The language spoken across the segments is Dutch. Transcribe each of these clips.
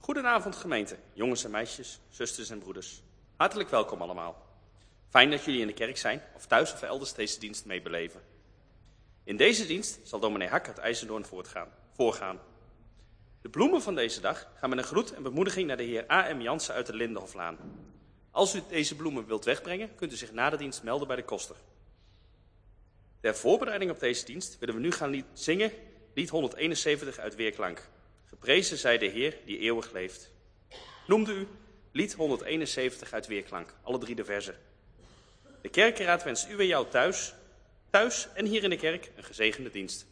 Goedenavond gemeente, jongens en meisjes, zusters en broeders. Hartelijk welkom allemaal. Fijn dat jullie in de kerk zijn of thuis of elders deze dienst meebeleven. In deze dienst zal dominee Hak uit IJzendoorn voorgaan. De bloemen van deze dag gaan met een groet en bemoediging naar de heer A.M. Jansen uit de Lindenhoflaan. Als u deze bloemen wilt wegbrengen, kunt u zich na de dienst melden bij de koster. Ter voorbereiding op deze dienst willen we nu gaan zingen lied 171 uit Weerklank. Geprezen zij de Heer die eeuwig leeft. Noemde u lied 171 uit Weerklank, alle 3 de verzen. De kerkenraad wenst u en jou thuis en hier in de kerk een gezegende dienst.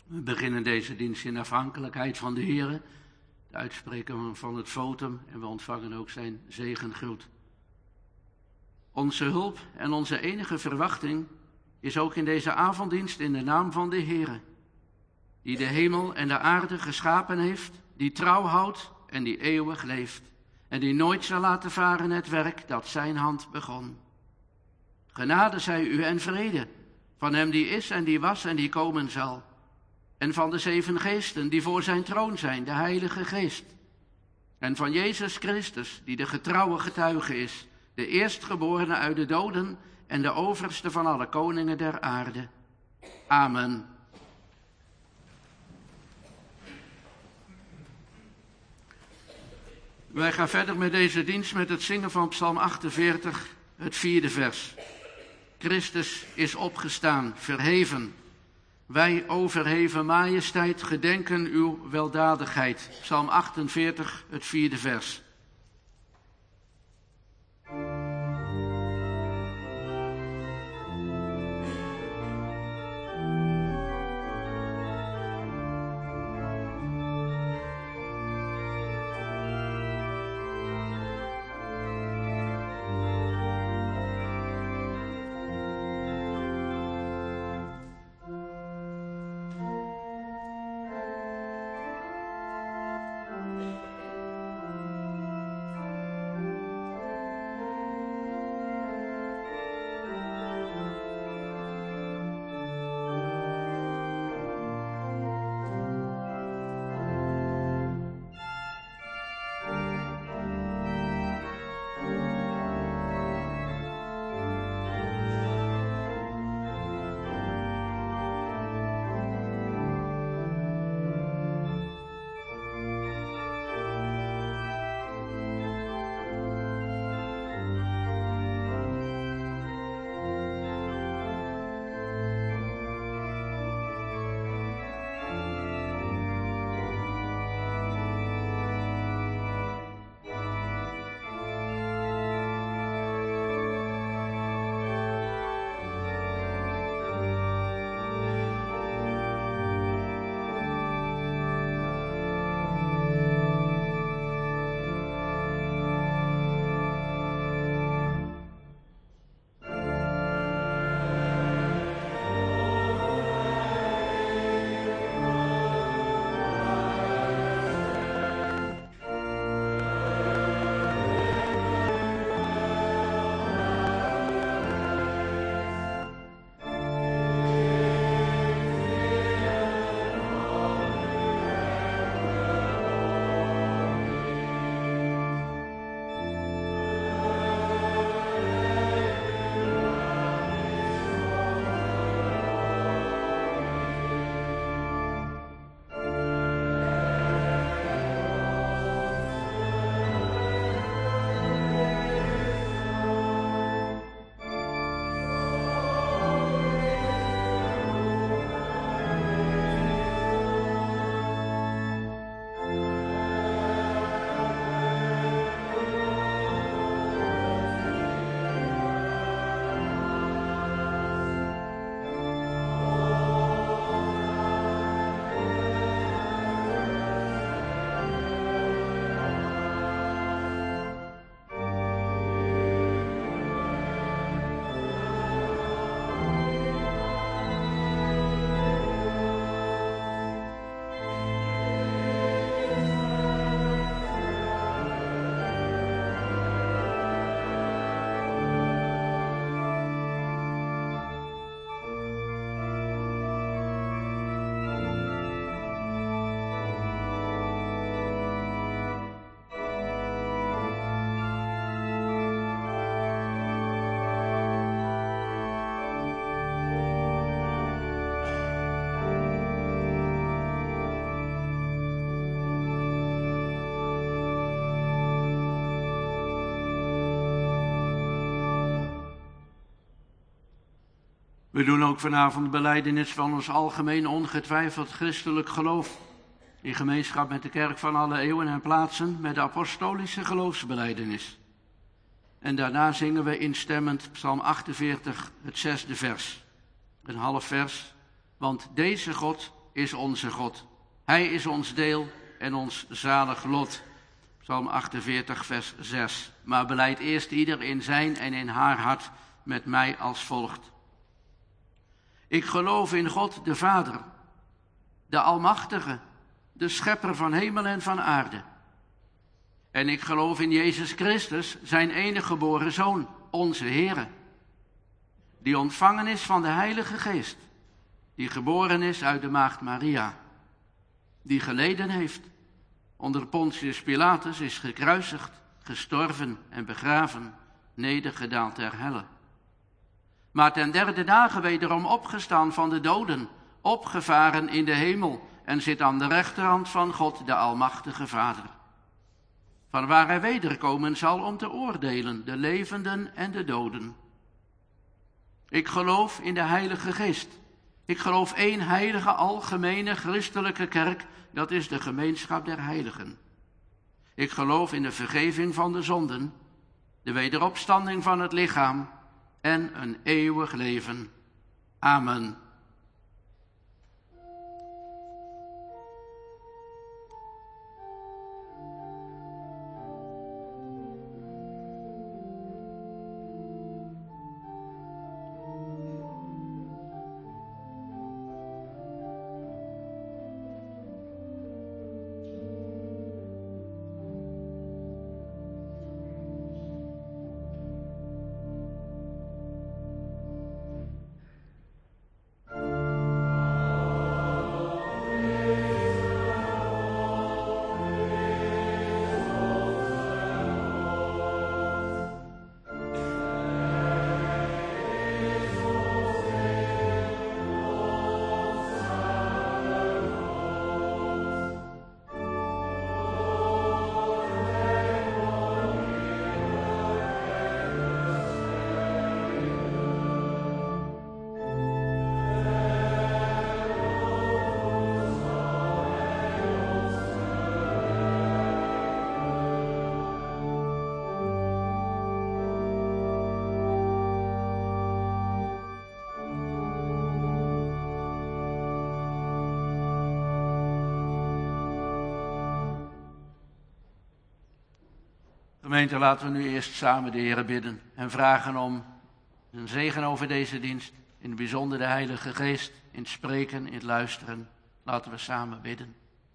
We beginnen deze dienst in afhankelijkheid van de Heere, de uitspreker van het votum, en we ontvangen ook zijn zegengroet. Onze hulp en onze enige verwachting is ook in deze avonddienst in de naam van de Heere, die de hemel en de aarde geschapen heeft, die trouw houdt en die eeuwig leeft, en die nooit zal laten varen het werk dat zijn hand begon. Genade zij u en vrede, van hem die is en die was en die komen zal, en van de 7 geesten die voor zijn troon zijn, de Heilige Geest, en van Jezus Christus, die de getrouwe getuige is, de eerstgeborene uit de doden en de overste van alle koningen der aarde. Amen. Wij gaan verder met deze dienst met het zingen van Psalm 48, het 4e vers. Christus is opgestaan, verheven. Wij, o verheven majesteit, gedenken uw weldadigheid. Psalm 48, het 4e vers. We doen ook vanavond belijdenis van ons algemeen ongetwijfeld christelijk geloof. In gemeenschap met de kerk van alle eeuwen en plaatsen met de apostolische geloofsbelijdenis. En daarna zingen we instemmend Psalm 48, het 6e vers. Een half vers. Want deze God is onze God. Hij is ons deel en ons zalig lot. Psalm 48, vers 6. Maar belijdt eerst ieder in zijn en in haar hart met mij als volgt. Ik geloof in God de Vader, de Almachtige, de Schepper van hemel en van aarde. En ik geloof in Jezus Christus, zijn enige geboren Zoon, onze Heere, die ontvangen is van de Heilige Geest, die geboren is uit de maagd Maria, die geleden heeft, onder Pontius Pilatus is gekruisigd, gestorven en begraven, nedergedaald ter helle. Maar ten derde dagen wederom opgestaan van de doden, opgevaren in de hemel en zit aan de rechterhand van God, de Almachtige Vader. Van waar hij wederkomen zal om te oordelen, de levenden en de doden. Ik geloof in de Heilige Geest. Ik geloof één heilige, algemene, christelijke kerk, dat is de gemeenschap der heiligen. Ik geloof in de vergeving van de zonden, de wederopstanding van het lichaam en een eeuwig leven. Amen. Gemeente, laten we nu eerst samen de Heer bidden en vragen om een zegen over deze dienst, in het bijzonder de Heilige Geest, in het spreken, in het luisteren. Laten we samen bidden.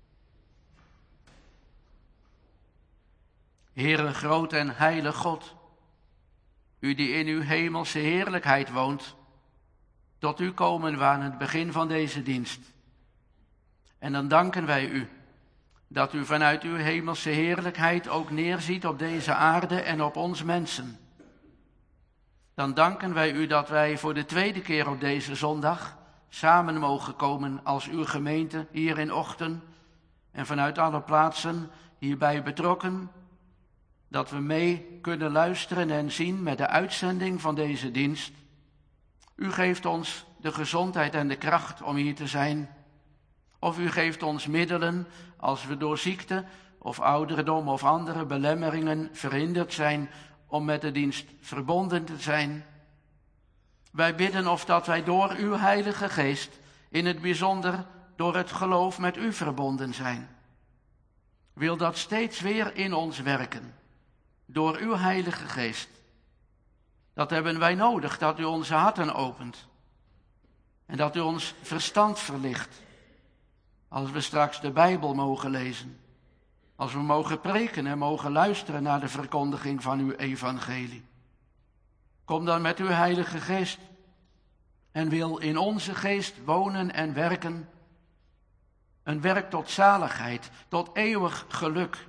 Heere, groot en heilig God, u die in uw hemelse heerlijkheid woont, tot u komen we aan het begin van deze dienst. En dan danken wij u dat u vanuit uw hemelse heerlijkheid ook neerziet op deze aarde en op ons mensen. Dan danken wij u dat wij voor de tweede keer op deze zondag samen mogen komen als uw gemeente hier in Ochten en vanuit alle plaatsen hierbij betrokken, dat we mee kunnen luisteren en zien met de uitzending van deze dienst. U geeft ons de gezondheid en de kracht om hier te zijn. Of u geeft ons middelen als we door ziekte of ouderdom of andere belemmeringen verhinderd zijn om met de dienst verbonden te zijn. Wij bidden of dat wij door uw Heilige Geest, in het bijzonder door het geloof met u verbonden zijn. Wil dat steeds weer in ons werken, door uw Heilige Geest. Dat hebben wij nodig, dat u onze harten opent en dat u ons verstand verlicht. Als we straks de Bijbel mogen lezen, als we mogen preken en mogen luisteren naar de verkondiging van uw evangelie. Kom dan met uw Heilige Geest en wil in onze geest wonen en werken. Een werk tot zaligheid, tot eeuwig geluk.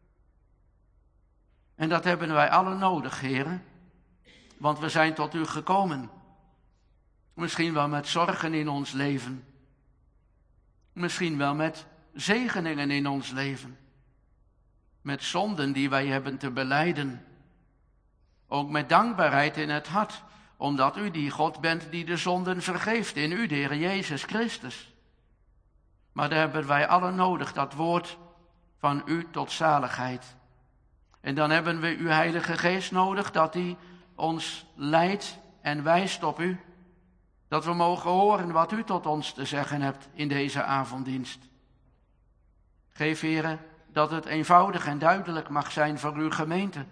En dat hebben wij allen nodig, heren, want we zijn tot u gekomen. Misschien wel met zorgen in ons leven. Misschien wel met zegeningen in ons leven. Met zonden die wij hebben te belijden. Ook met dankbaarheid in het hart, omdat u die God bent die de zonden vergeeft in u, de Heer Jezus Christus. Maar daar hebben wij allen nodig, dat woord van u tot zaligheid. En dan hebben we uw Heilige Geest nodig, dat die ons leidt en wijst op u. Dat we mogen horen wat u tot ons te zeggen hebt in deze avonddienst. Geef, Heere, dat het eenvoudig en duidelijk mag zijn voor uw gemeente.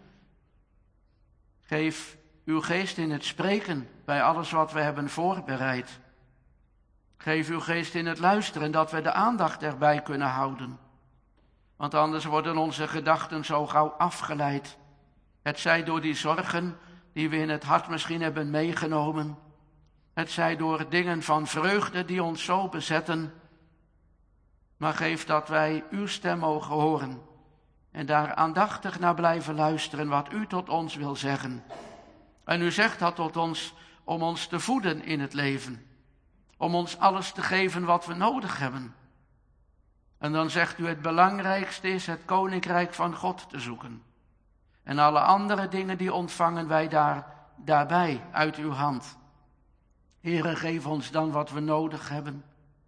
Geef uw geest in het spreken bij alles wat we hebben voorbereid. Geef uw geest in het luisteren, dat we de aandacht erbij kunnen houden. Want anders worden onze gedachten zo gauw afgeleid. Het zij door die zorgen die we in het hart misschien hebben meegenomen. Het zij door dingen van vreugde die ons zo bezetten. Maar geef dat wij uw stem mogen horen. En daar aandachtig naar blijven luisteren wat u tot ons wil zeggen. En u zegt dat tot ons om ons te voeden in het leven. Om ons alles te geven wat we nodig hebben. En dan zegt u het belangrijkste is het koninkrijk van God te zoeken. En alle andere dingen die ontvangen wij daarbij uit uw hand. Heere, geef ons dan wat we nodig hebben.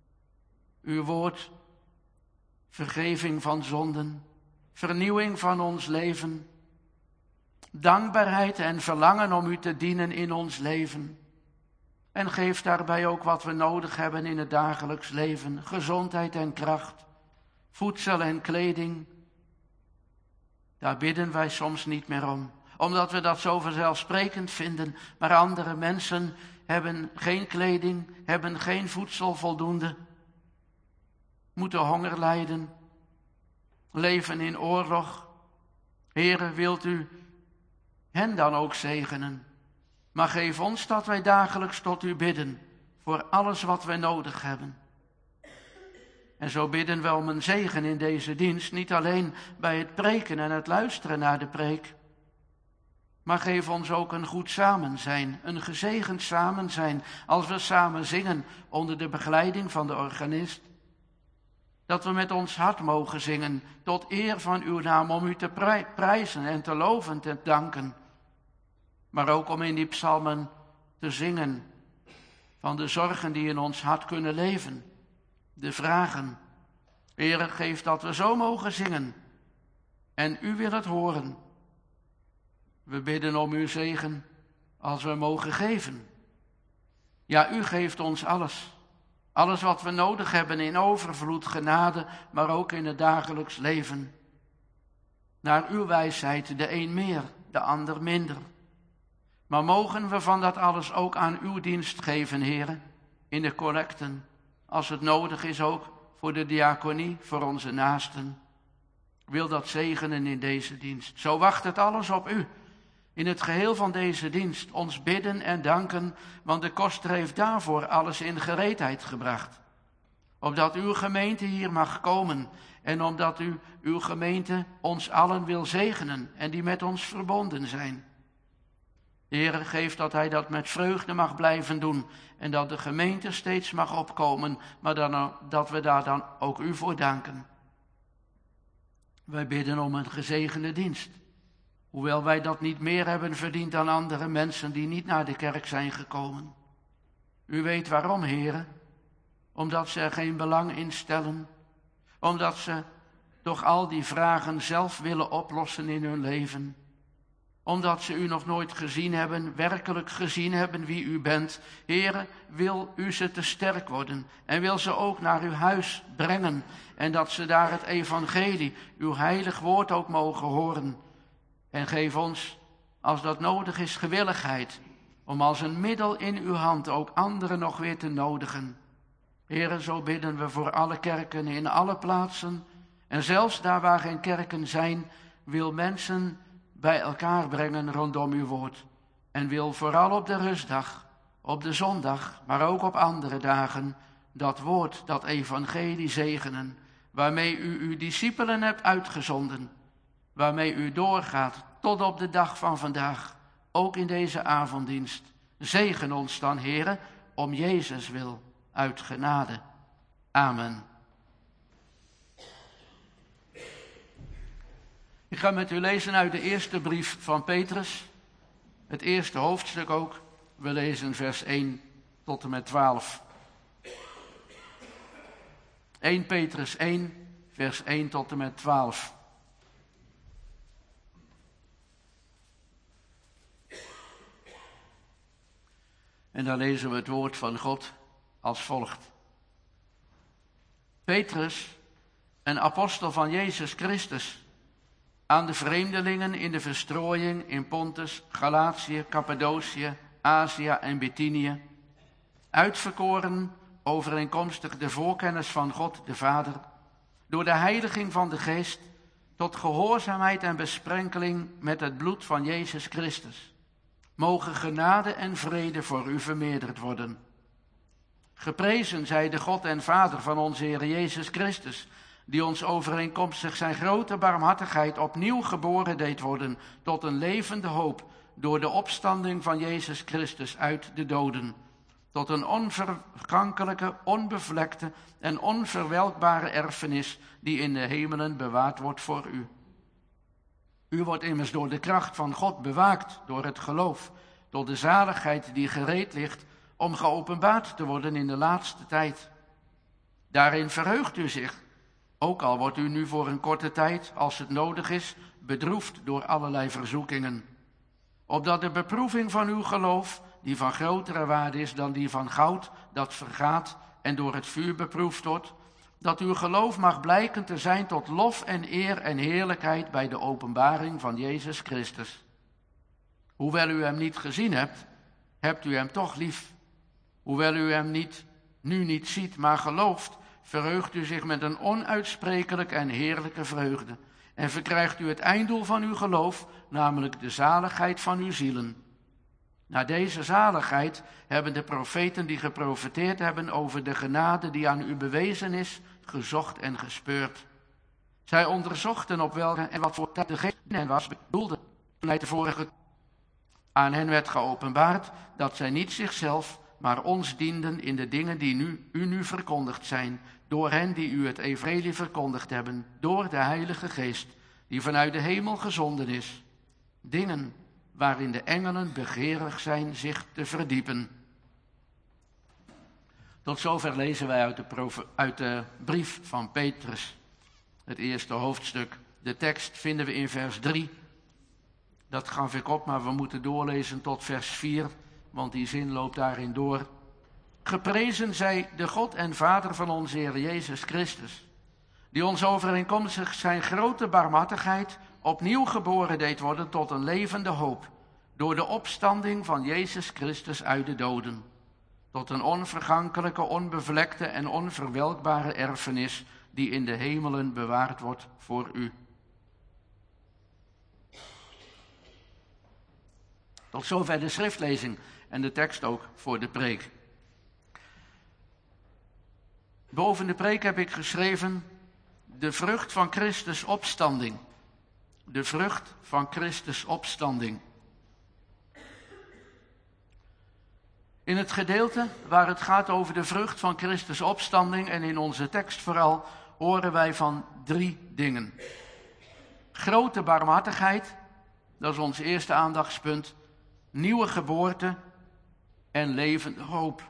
Uw woord, vergeving van zonden, vernieuwing van ons leven, dankbaarheid en verlangen om u te dienen in ons leven. En geef daarbij ook wat we nodig hebben in het dagelijks leven, gezondheid en kracht, voedsel en kleding. Daar bidden wij soms niet meer om, omdat we dat zo vanzelfsprekend vinden. Maar andere mensen hebben geen kleding, hebben geen voedsel voldoende, moeten honger lijden, leven in oorlog. Heere, wilt u hen dan ook zegenen? Maar geef ons dat wij dagelijks tot u bidden voor alles wat wij nodig hebben. En zo bidden we om een zegen in deze dienst, niet alleen bij het preken en het luisteren naar de preek. Maar geef ons ook een goed samenzijn, een gezegend samenzijn, als we samen zingen onder de begeleiding van de organist. Dat we met ons hart mogen zingen tot eer van uw naam, om u te prijzen en te loven en te danken. Maar ook om in die psalmen te zingen van de zorgen die in ons hart kunnen leven. De vragen. Heere, geef dat we zo mogen zingen. En u wil het horen. We bidden om uw zegen als we mogen geven. Ja, u geeft ons alles. Alles wat we nodig hebben in overvloed, genade, maar ook in het dagelijks leven. Naar uw wijsheid, de een meer, de ander minder. Maar mogen we van dat alles ook aan uw dienst geven, Heere, in de collecten, als het nodig is ook voor de diaconie, voor onze naasten. Wil dat zegenen in deze dienst. Zo wacht het alles op u. In het geheel van deze dienst ons bidden en danken, want de koster heeft daarvoor alles in gereedheid gebracht. Opdat uw gemeente hier mag komen en omdat u uw gemeente ons allen wil zegenen en die met ons verbonden zijn. Heere, geef dat hij dat met vreugde mag blijven doen en dat de gemeente steeds mag opkomen, maar dat we daar dan ook u voor danken. Wij bidden om een gezegende dienst. Hoewel wij dat niet meer hebben verdiend dan andere mensen die niet naar de kerk zijn gekomen. U weet waarom, Heere. Omdat ze er geen belang in stellen. Omdat ze toch al die vragen zelf willen oplossen in hun leven. Omdat ze u nog nooit gezien hebben, werkelijk gezien hebben wie u bent. Heere, wil u ze te sterk worden en wil ze ook naar uw huis brengen. En dat ze daar het evangelie, uw heilig woord ook mogen horen. En geef ons, als dat nodig is, gewilligheid, om als een middel in uw hand ook anderen nog weer te nodigen. Heere, zo bidden we voor alle kerken in alle plaatsen. En zelfs daar waar geen kerken zijn, wil mensen bij elkaar brengen rondom uw woord. En wil vooral op de rustdag, op de zondag, maar ook op andere dagen, dat woord, dat evangelie zegenen, waarmee u uw discipelen hebt uitgezonden. Waarmee u doorgaat tot op de dag van vandaag, ook in deze avonddienst. Zegen ons dan, Heere, om Jezus wil, uit genade. Amen. Ik ga met u lezen uit de eerste brief van Petrus, het eerste hoofdstuk ook. We lezen vers 1 tot en met 12. 1 Petrus 1, vers 1 tot en met 12. En dan lezen we het woord van God als volgt. Petrus, een apostel van Jezus Christus, aan de vreemdelingen in de verstrooiing in Pontus, Galatië, Cappadocië, Azië en Bithynië, uitverkoren overeenkomstig de voorkennis van God de Vader, door de heiliging van de Geest, tot gehoorzaamheid en besprenkeling met het bloed van Jezus Christus. Mogen genade en vrede voor u vermeerderd worden. Geprezen zij de God en Vader van onze Heer Jezus Christus, die ons overeenkomstig zijn grote barmhartigheid opnieuw geboren deed worden tot een levende hoop door de opstanding van Jezus Christus uit de doden, tot een onvergankelijke, onbevlekte en onverwelkbare erfenis die in de hemelen bewaard wordt voor u. U wordt immers door de kracht van God bewaakt door het geloof, tot de zaligheid die gereed ligt om geopenbaard te worden in de laatste tijd. Daarin verheugt u zich, ook al wordt u nu voor een korte tijd, als het nodig is, bedroefd door allerlei verzoekingen. Opdat de beproeving van uw geloof, die van grotere waarde is dan die van goud, dat vergaat en door het vuur beproefd wordt, dat uw geloof mag blijken te zijn tot lof en eer en heerlijkheid bij de openbaring van Jezus Christus. Hoewel u hem niet gezien hebt, hebt u hem toch lief. Hoewel u hem nu niet ziet, maar gelooft, verheugt u zich met een onuitsprekelijke en heerlijke vreugde en verkrijgt u het einddoel van uw geloof, namelijk de zaligheid van uw zielen. Naar deze zaligheid hebben de profeten die geprofeteerd hebben over de genade die aan u bewezen is, gezocht en gespeurd. Zij onderzochten op welke en wat voor tijd de geest in hen was bedoelde toen hij tevoren aan hen werd geopenbaard dat zij niet zichzelf, maar ons dienden in de dingen die u nu verkondigd zijn, door hen die u het evangelie verkondigd hebben, door de Heilige Geest, die vanuit de hemel gezonden is. Dingen waarin de engelen begeerig zijn zich te verdiepen. Tot zover lezen wij uit de brief van Petrus, het eerste hoofdstuk. De tekst vinden we in vers 3. Dat gaf ik op, maar we moeten doorlezen tot vers 4, want die zin loopt daarin door. Geprezen zij de God en Vader van onze Heer Jezus Christus, die ons overeenkomstig zijn grote barmhartigheid opnieuw geboren deed worden tot een levende hoop, door de opstanding van Jezus Christus uit de doden, tot een onvergankelijke, onbevlekte en onverwelkbare erfenis die in de hemelen bewaard wordt voor u. Tot zover de schriftlezing en de tekst ook voor de preek. Boven de preek heb ik geschreven de vrucht van Christus opstanding. De vrucht van Christus opstanding. In het gedeelte waar het gaat over de vrucht van Christus opstanding en in onze tekst vooral, horen wij van 3 dingen. Grote barmhartigheid, dat is ons eerste aandachtspunt. Nieuwe geboorte en levende hoop.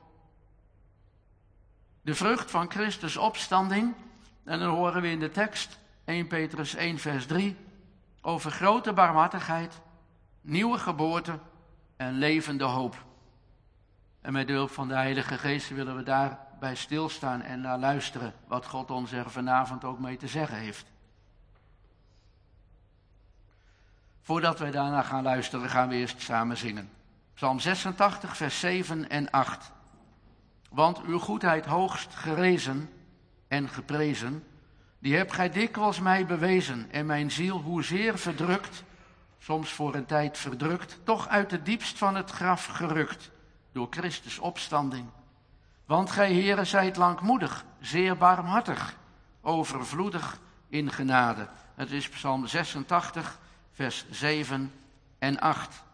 De vrucht van Christus opstanding, en dan horen we in de tekst 1 Petrus 1 vers 3 over grote barmhartigheid, nieuwe geboorte en levende hoop. En met de hulp van de Heilige Geest willen we daarbij stilstaan en naar luisteren wat God ons er vanavond ook mee te zeggen heeft. Voordat wij daarna gaan luisteren, gaan we eerst samen zingen. Psalm 86, vers 7 en 8. Want uw goedheid hoogst gerezen en geprezen, die hebt gij dikwijls mij bewezen en mijn ziel hoezeer verdrukt, soms voor een tijd verdrukt, toch uit het diepst van het graf gerukt, door Christus opstanding. Want gij, Heere, zijt langmoedig, zeer barmhartig, overvloedig in genade. Het is Psalm 86, vers 7 en 8.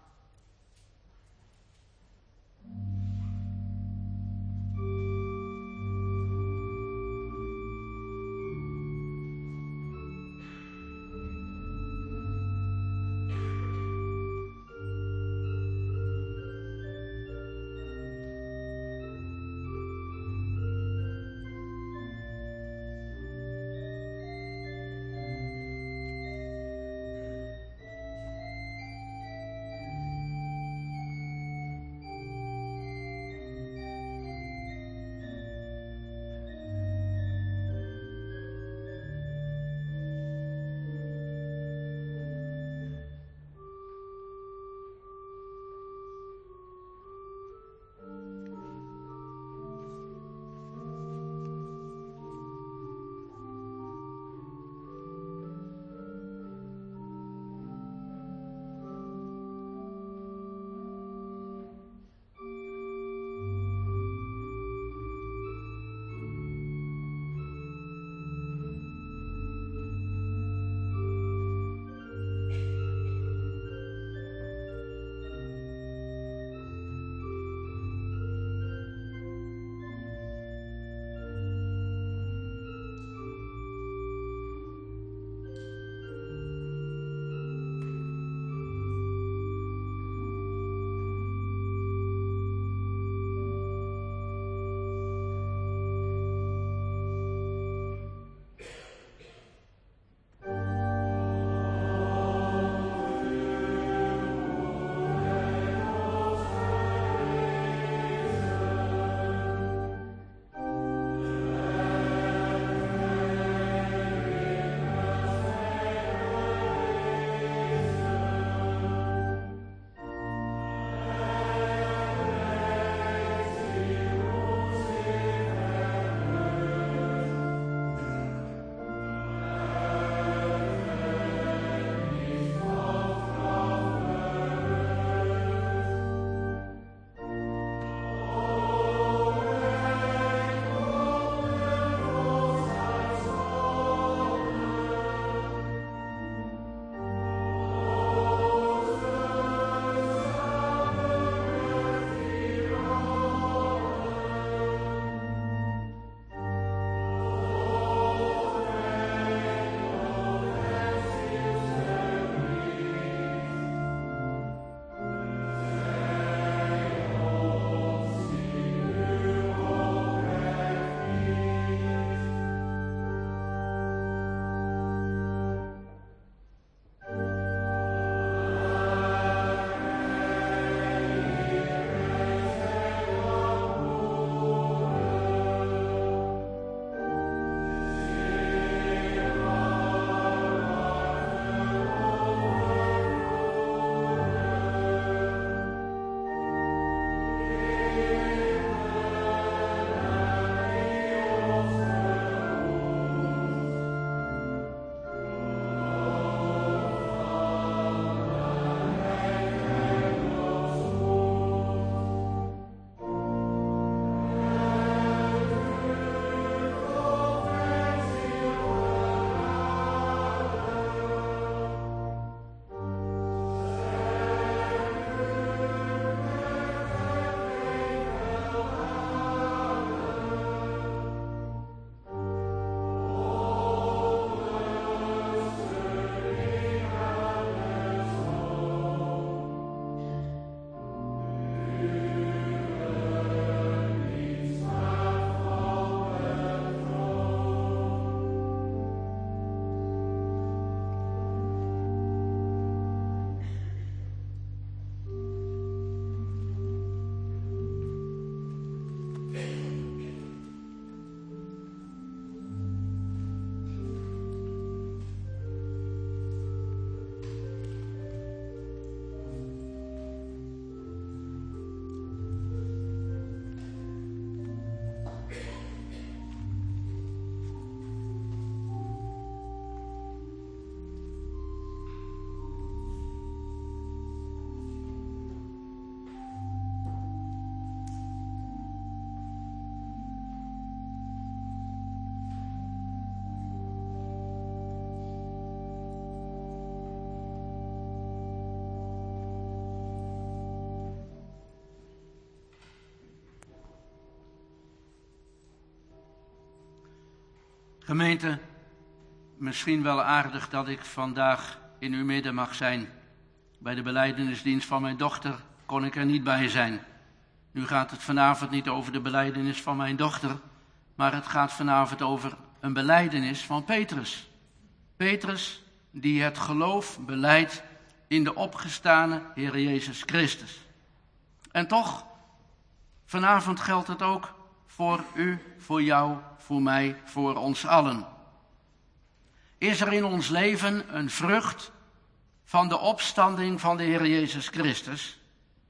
Gemeente, misschien wel aardig dat ik vandaag in uw midden mag zijn. Bij de belijdenisdienst van mijn dochter kon ik er niet bij zijn. Nu gaat het vanavond niet over de belijdenis van mijn dochter, maar het gaat vanavond over een belijdenis van Petrus. Petrus die het geloof belijdt in de opgestane Heer Jezus Christus. En toch, vanavond geldt het ook voor u, voor jou, voor mij, voor ons allen. Is er in ons leven een vrucht van de opstanding van de Heer Jezus Christus?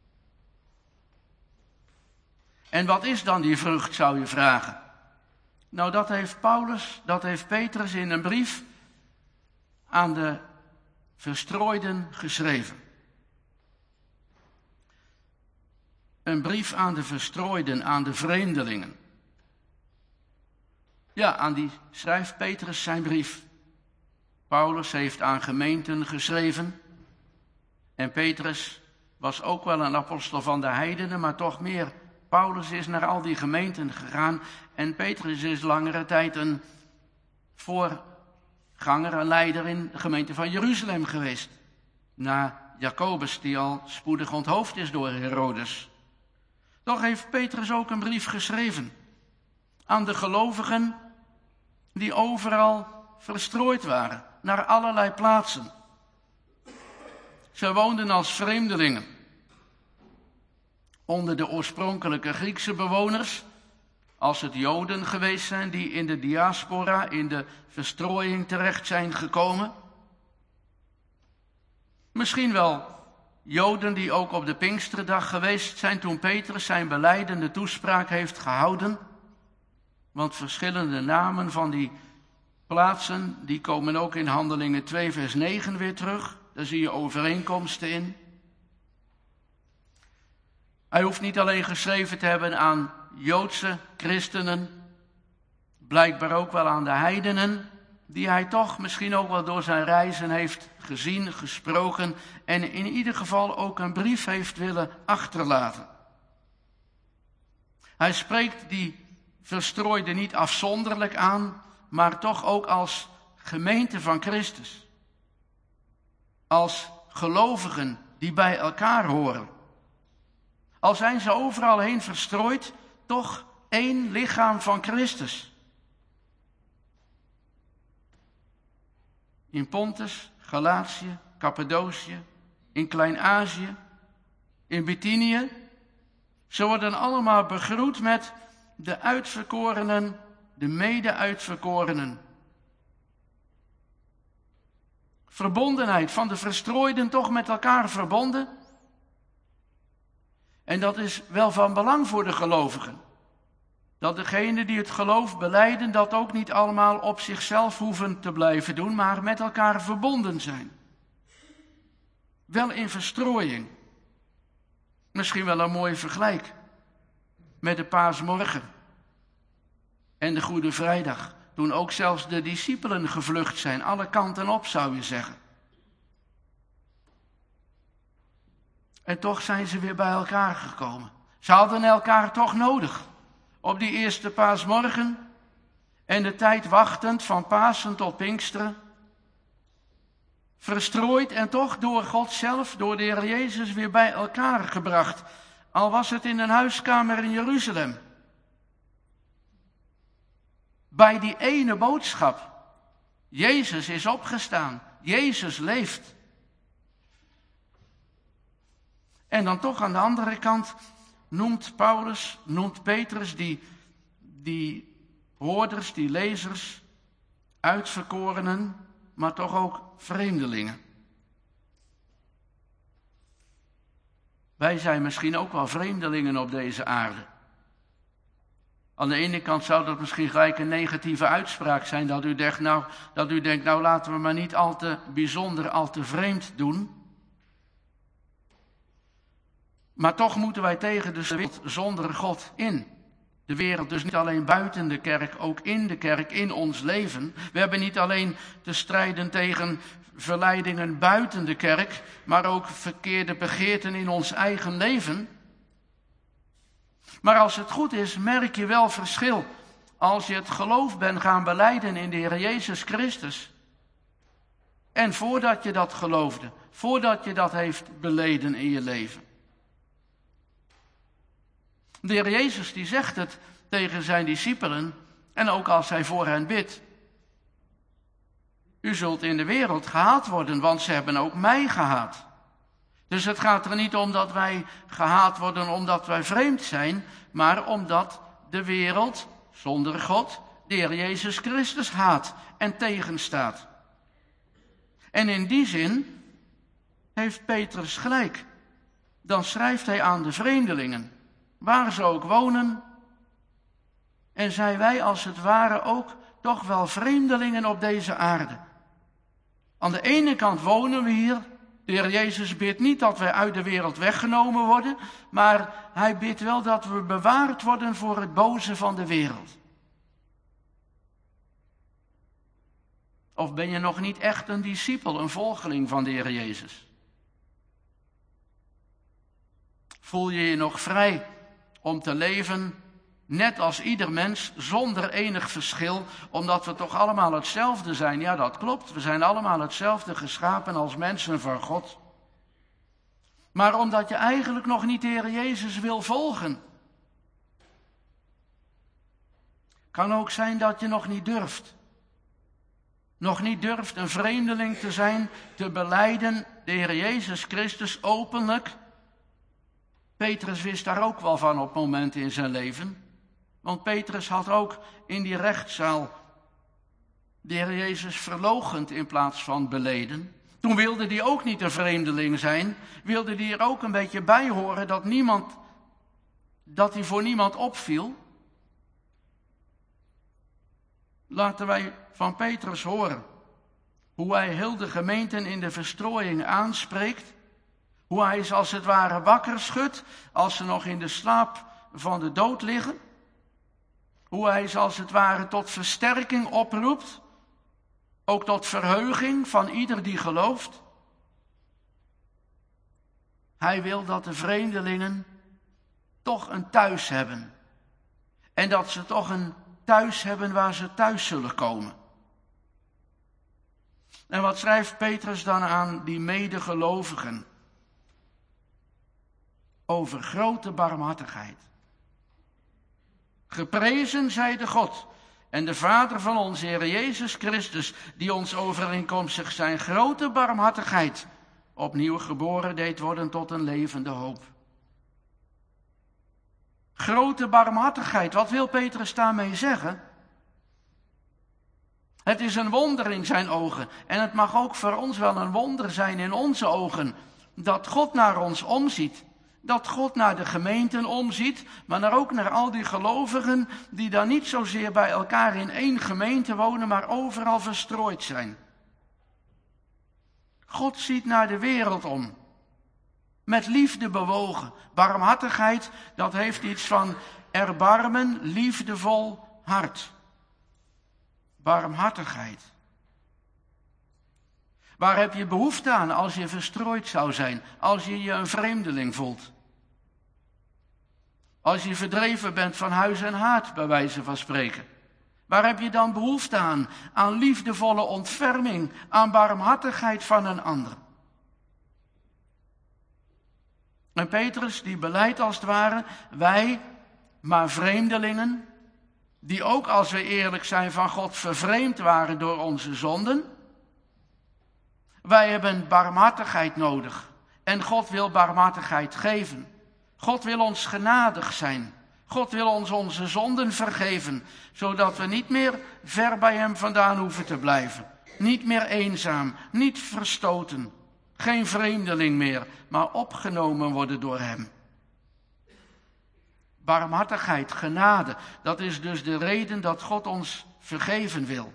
En wat is dan die vrucht, zou je vragen? Nou, dat heeft Petrus in een brief aan de verstrooiden geschreven. Een brief aan de verstrooiden, aan de vreemdelingen. Ja, aan die schrijft Petrus zijn brief. Paulus heeft aan gemeenten geschreven. En Petrus was ook wel een apostel van de heidenen, maar toch meer. Paulus is naar al die gemeenten gegaan en Petrus is langere tijd een voorganger, een leider in de gemeente van Jeruzalem geweest. Na Jacobus, die al spoedig onthoofd is door Herodes. Toch heeft Petrus ook een brief geschreven aan de gelovigen die overal verstrooid waren, naar allerlei plaatsen. Ze woonden als vreemdelingen onder de oorspronkelijke Griekse bewoners, als het Joden geweest zijn die in de diaspora, in de verstrooiing terecht zijn gekomen. Misschien wel Joden die ook op de Pinksterdag geweest zijn toen Petrus zijn belijdende toespraak heeft gehouden. Want verschillende namen van die plaatsen, die komen ook in Handelingen 2 vers 9 weer terug. Daar zie je overeenkomsten in. Hij hoeft niet alleen geschreven te hebben aan Joodse christenen, blijkbaar ook wel aan de heidenen, die hij toch misschien ook wel door zijn reizen heeft gezien, gesproken en in ieder geval ook een brief heeft willen achterlaten. Hij spreekt die verstrooiden niet afzonderlijk aan, maar toch ook als gemeente van Christus. Als gelovigen die bij elkaar horen. Al zijn ze overal heen verstrooid, toch één lichaam van Christus. In Pontus, Galatië, Cappadocië, in Klein-Azië, in Bithynië. Ze worden allemaal begroet met de uitverkorenen, de mede-uitverkorenen. Verbondenheid van de verstrooiden toch met elkaar verbonden. En dat is wel van belang voor de gelovigen. Dat degenen die het geloof belijden, dat ook niet allemaal op zichzelf hoeven te blijven doen, maar met elkaar verbonden zijn. Wel in verstrooiing. Misschien wel een mooi vergelijk met de paasmorgen en de Goede Vrijdag. Toen ook zelfs de discipelen gevlucht zijn, alle kanten op zou je zeggen. En toch zijn ze weer bij elkaar gekomen. Ze hadden elkaar toch nodig. Op die eerste paasmorgen en de tijd wachtend van Pasen tot Pinksteren. Verstrooid en toch door God zelf, door de Heer Jezus weer bij elkaar gebracht. Al was het in een huiskamer in Jeruzalem. Bij die ene boodschap. Jezus is opgestaan. Jezus leeft. En dan toch aan de andere kant noemt Petrus die hoorders, die lezers, uitverkorenen, maar toch ook vreemdelingen. Wij zijn misschien ook wel vreemdelingen op deze aarde. Aan de ene kant zou dat misschien gelijk een negatieve uitspraak zijn, dat u denkt, nou laten we maar niet al te bijzonder, al te vreemd doen. Maar toch moeten wij tegen de wereld zonder God in. De wereld dus niet alleen buiten de kerk, ook in de kerk, in ons leven. We hebben niet alleen te strijden tegen verleidingen buiten de kerk, maar ook verkeerde begeerten in ons eigen leven. Maar als het goed is, merk je wel verschil als je het geloof bent gaan belijden in de Heer Jezus Christus. En voordat je dat geloofde, voordat je dat heeft beleden in je leven. De Heer Jezus die zegt het tegen zijn discipelen en ook als hij voor hen bidt. U zult in de wereld gehaat worden, want ze hebben ook mij gehaat. Dus het gaat er niet om dat wij gehaat worden omdat wij vreemd zijn, maar omdat de wereld zonder God de Heer Jezus Christus haat en tegenstaat. En in die zin heeft Petrus gelijk. Dan schrijft hij aan de vreemdelingen, waar ze ook wonen. En zijn wij als het ware ook toch wel vreemdelingen op deze aarde. Aan de ene kant wonen we hier. De Heer Jezus bidt niet dat wij uit de wereld weggenomen worden, maar hij bidt wel dat we bewaard worden voor het boze van de wereld. Of ben je nog niet echt een discipel, een volgeling van de Heer Jezus? Voel je je nog vrij om te leven, net als ieder mens, zonder enig verschil, omdat we toch allemaal hetzelfde zijn? Ja, dat klopt, we zijn allemaal hetzelfde geschapen als mensen van God. Maar omdat je eigenlijk nog niet de Heer Jezus wil volgen. Kan ook zijn dat je nog niet durft. Nog niet durft een vreemdeling te zijn, te belijden de Heer Jezus Christus openlijk. Petrus wist daar ook wel van op momenten in zijn leven. Want Petrus had ook in die rechtszaal de Heer Jezus verloochend in plaats van beleden. Toen wilde hij ook niet een vreemdeling zijn. Wilde hij er ook een beetje bij horen dat hij voor niemand opviel. Laten wij van Petrus horen hoe hij heel de gemeenten in de verstrooiing aanspreekt. Hoe hij ze als het ware wakker schudt als ze nog in de slaap van de dood liggen. Hoe hij ze als het ware tot versterking oproept. Ook tot verheuging van ieder die gelooft. Hij wil dat de vreemdelingen toch een thuis hebben. En dat ze toch een thuis hebben waar ze thuis zullen komen. En wat schrijft Petrus dan aan die medegelovigen? Over grote barmhartigheid. Geprezen zij de God en de Vader van onze Heer Jezus Christus, die ons overeenkomstig zijn grote barmhartigheid opnieuw geboren deed worden tot een levende hoop. Grote barmhartigheid, wat wil Petrus daarmee zeggen? Het is een wonder in zijn ogen en het mag ook voor ons wel een wonder zijn in onze ogen, dat God naar ons omziet. Dat God naar de gemeenten omziet, maar ook naar al die gelovigen die dan niet zozeer bij elkaar in één gemeente wonen, maar overal verstrooid zijn. God ziet naar de wereld om. Met liefde bewogen. Barmhartigheid, dat heeft iets van erbarmen, liefdevol hart. Barmhartigheid. Waar heb je behoefte aan als je verstrooid zou zijn, als je je een vreemdeling voelt? Als je verdreven bent van huis en haard, bij wijze van spreken. Waar heb je dan behoefte aan? Aan liefdevolle ontferming, aan barmhartigheid van een ander. En Petrus die belijdt als het ware, wij, maar vreemdelingen, die ook als we eerlijk zijn van God vervreemd waren door onze zonden. Wij hebben barmhartigheid nodig en God wil barmhartigheid geven. God wil ons genadig zijn. God wil ons onze zonden vergeven, zodat we niet meer ver bij hem vandaan hoeven te blijven. Niet meer eenzaam, niet verstoten, geen vreemdeling meer, maar opgenomen worden door hem. Barmhartigheid, genade, dat is dus de reden dat God ons vergeven wil.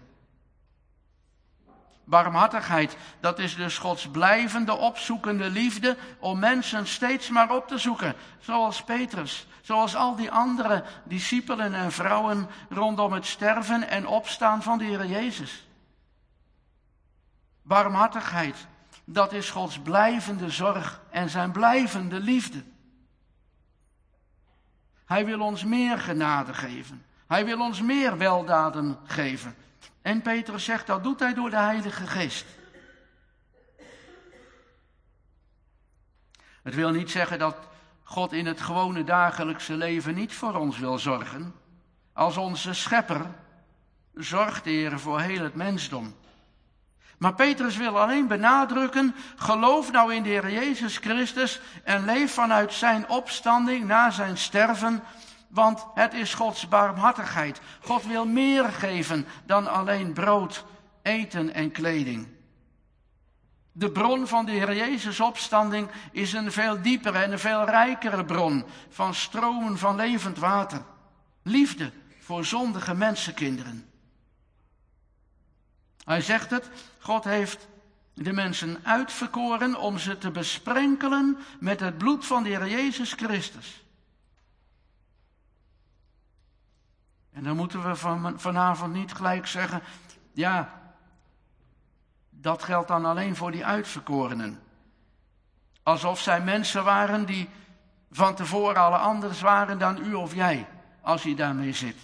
Barmhartigheid, dat is dus Gods blijvende, opzoekende liefde om mensen steeds maar op te zoeken. Zoals Petrus, zoals al die andere discipelen en vrouwen rondom het sterven en opstaan van de Heer Jezus. Barmhartigheid, dat is Gods blijvende zorg en zijn blijvende liefde. Hij wil ons meer genade geven. Hij wil ons meer weldaden geven. En Petrus zegt, dat doet hij door de Heilige Geest. Het wil niet zeggen dat God in het gewone dagelijkse leven niet voor ons wil zorgen. Als onze schepper zorgt de Heer voor heel het mensdom. Maar Petrus wil alleen benadrukken, geloof nou in de Heer Jezus Christus en leef vanuit zijn opstanding na zijn sterven, want het is Gods barmhartigheid. God wil meer geven dan alleen brood, eten en kleding. De bron van de Heer Jezus' opstanding is een veel diepere en een veel rijkere bron van stromen van levend water. Liefde voor zondige mensenkinderen. Hij zegt het, God heeft de mensen uitverkoren om ze te besprenkelen met het bloed van de Heer Jezus Christus. En dan moeten we vanavond niet gelijk zeggen, ja, dat geldt dan alleen voor die uitverkorenen. Alsof zij mensen waren die van tevoren alle anders waren dan u of jij, als je daarmee zit.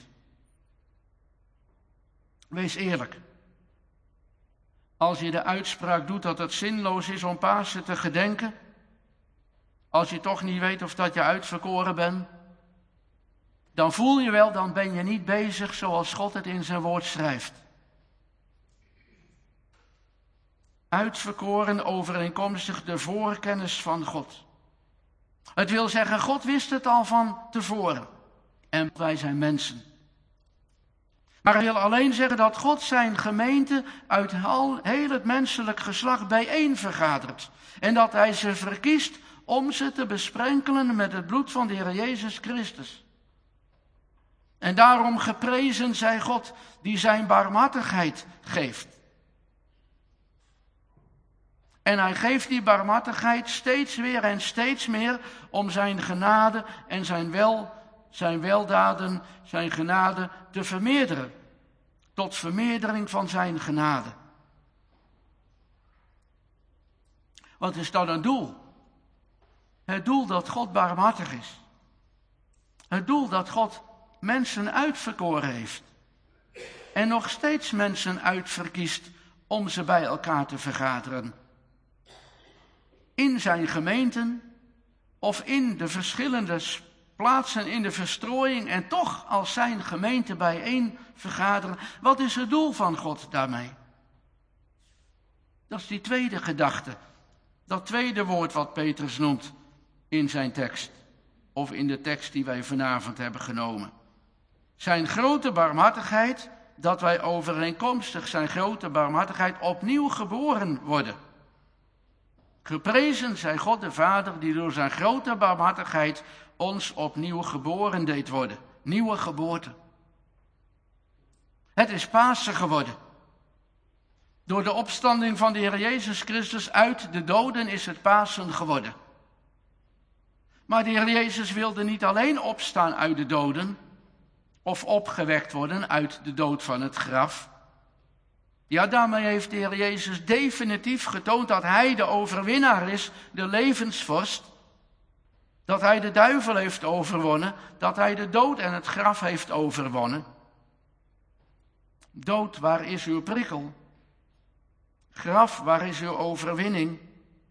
Wees eerlijk. Als je de uitspraak doet dat het zinloos is om Pasen te gedenken, als je toch niet weet of dat je uitverkoren bent, dan voel je wel, dan ben je niet bezig zoals God het in zijn woord schrijft. Uitverkoren overeenkomstig de voorkennis van God. Het wil zeggen, God wist het al van tevoren. En wij zijn mensen. Maar hij wil alleen zeggen dat God zijn gemeente uit heel het menselijk geslacht bijeen vergadert. En dat hij ze verkiest om ze te besprenkelen met het bloed van de Heer Jezus Christus. En daarom geprezen zij God die zijn barmhartigheid geeft. En hij geeft die barmhartigheid steeds weer en steeds meer om zijn genade en zijn weldaden, zijn genade te vermeerderen. Tot vermeerdering van zijn genade. Wat is dan het doel? Het doel dat God barmhartig is. Het doel dat God mensen uitverkoren heeft. En nog steeds mensen uitverkiest om ze bij elkaar te vergaderen. In zijn gemeenten of in de verschillende plaatsen in de verstrooiing en toch als zijn gemeente bijeen vergaderen. Wat is het doel van God daarmee? Dat is die tweede gedachte. Dat tweede woord wat Petrus noemt in zijn tekst. Of in de tekst die wij vanavond hebben genomen. Zijn grote barmhartigheid, dat wij overeenkomstig zijn grote barmhartigheid opnieuw geboren worden. Geprezen zij God de Vader die door zijn grote barmhartigheid ons opnieuw geboren deed worden. Nieuwe geboorte. Het is Pasen geworden. Door de opstanding van de Heer Jezus Christus uit de doden is het Pasen geworden. Maar de Heer Jezus wilde niet alleen opstaan uit de doden, of opgewekt worden uit de dood van het graf. Ja, daarmee heeft de Heer Jezus definitief getoond dat hij de overwinnaar is, de levensvorst. Dat hij de duivel heeft overwonnen, dat hij de dood en het graf heeft overwonnen. Dood, waar is uw prikkel? Graf, waar is uw overwinning?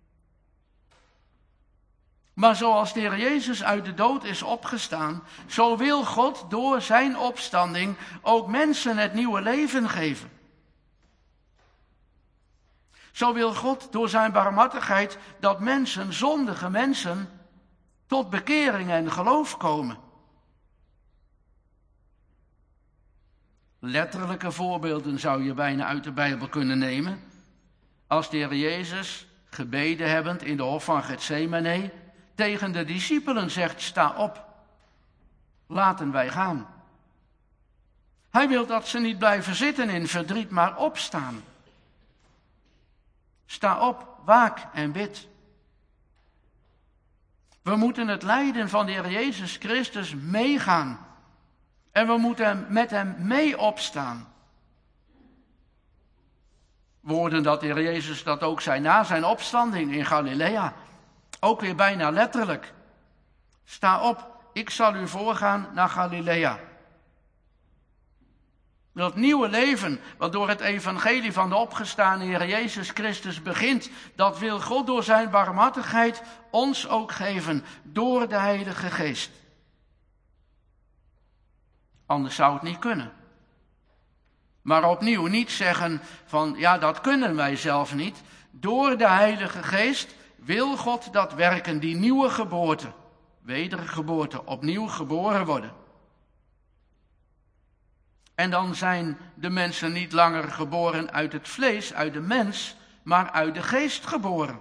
Maar zoals de Heer Jezus uit de dood is opgestaan, zo wil God door zijn opstanding ook mensen het nieuwe leven geven. Zo wil God door zijn barmhartigheid dat mensen, zondige mensen, tot bekering en geloof komen. Letterlijke voorbeelden zou je bijna uit de Bijbel kunnen nemen. Als de Heer Jezus, gebeden hebbend in de hof van Getsemane, tegen de discipelen zegt, sta op, laten wij gaan. Hij wil dat ze niet blijven zitten in verdriet, maar opstaan. Sta op, waak en bid. We moeten het lijden van de Heer Jezus Christus meegaan. En we moeten met hem mee opstaan. Woorden dat de Heer Jezus dat ook zei na zijn opstanding in Galilea. Ook weer bijna letterlijk. Sta op, ik zal u voorgaan naar Galilea. Dat nieuwe leven, wat door het evangelie van de opgestane Heer Jezus Christus begint, dat wil God door zijn barmhartigheid ons ook geven, door de Heilige Geest. Anders zou het niet kunnen. Maar opnieuw niet zeggen van, ja, dat kunnen wij zelf niet. Door de Heilige Geest wil God dat werken, die nieuwe geboorte, wedergeboorte, opnieuw geboren worden. En dan zijn de mensen niet langer geboren uit het vlees, uit de mens, maar uit de geest geboren.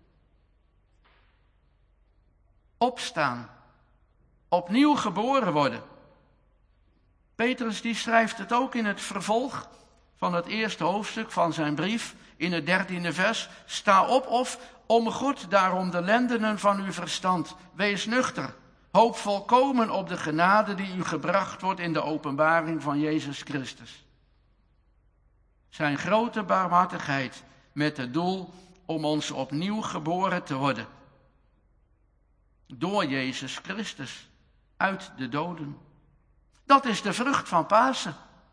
Opstaan, opnieuw geboren worden. Petrus die schrijft het ook in het vervolg van het eerste hoofdstuk van zijn brief, in het 13e vers. Sta op of om God daarom de lendenen van uw verstand. Wees nuchter. Hoop volkomen op de genade die u gebracht wordt in de openbaring van Jezus Christus. Zijn grote barmhartigheid met het doel om ons opnieuw geboren te worden. Door Jezus Christus uit de doden. Dat is de vrucht van Pasen.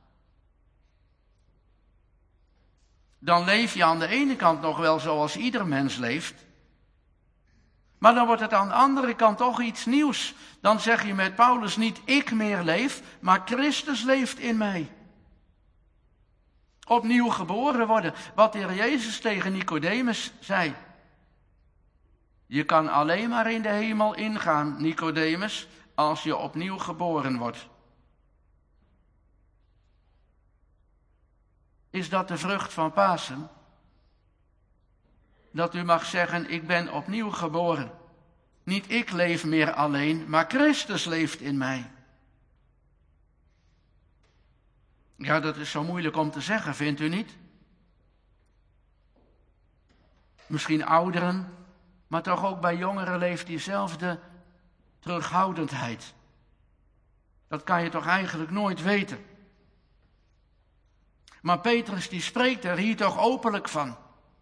Dan leef je aan de ene kant nog wel zoals ieder mens leeft. Maar dan wordt het aan de andere kant toch iets nieuws. Dan zeg je met Paulus niet ik meer leef, maar Christus leeft in mij. Opnieuw geboren worden, wat de Heer Jezus tegen Nicodemus zei. Je kan alleen maar in de hemel ingaan, Nicodemus, als je opnieuw geboren wordt. Is dat de vrucht van Pasen? Dat u mag zeggen, ik ben opnieuw geboren. Niet ik leef meer alleen, maar Christus leeft in mij. Ja, dat is zo moeilijk om te zeggen, vindt u niet? Misschien ouderen, maar toch ook bij jongeren leeft diezelfde terughoudendheid. Dat kan je toch eigenlijk nooit weten. Maar Petrus die spreekt er hier toch openlijk van.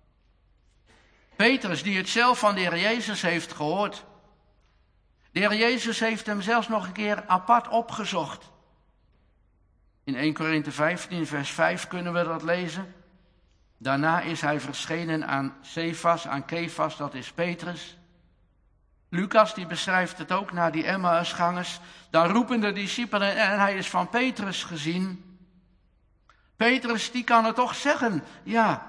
Petrus die het zelf van de Heer Jezus heeft gehoord. De Heer Jezus heeft hem zelfs nog een keer apart opgezocht. In 1 Korinthe 15 vers 5 kunnen we dat lezen. Daarna is hij verschenen aan Cephas, aan Kefas, dat is Petrus. Lucas die beschrijft het ook naar die Emmausgangers. Dan roepen de discipelen en hij is van Petrus gezien. Petrus die kan het toch zeggen, ja.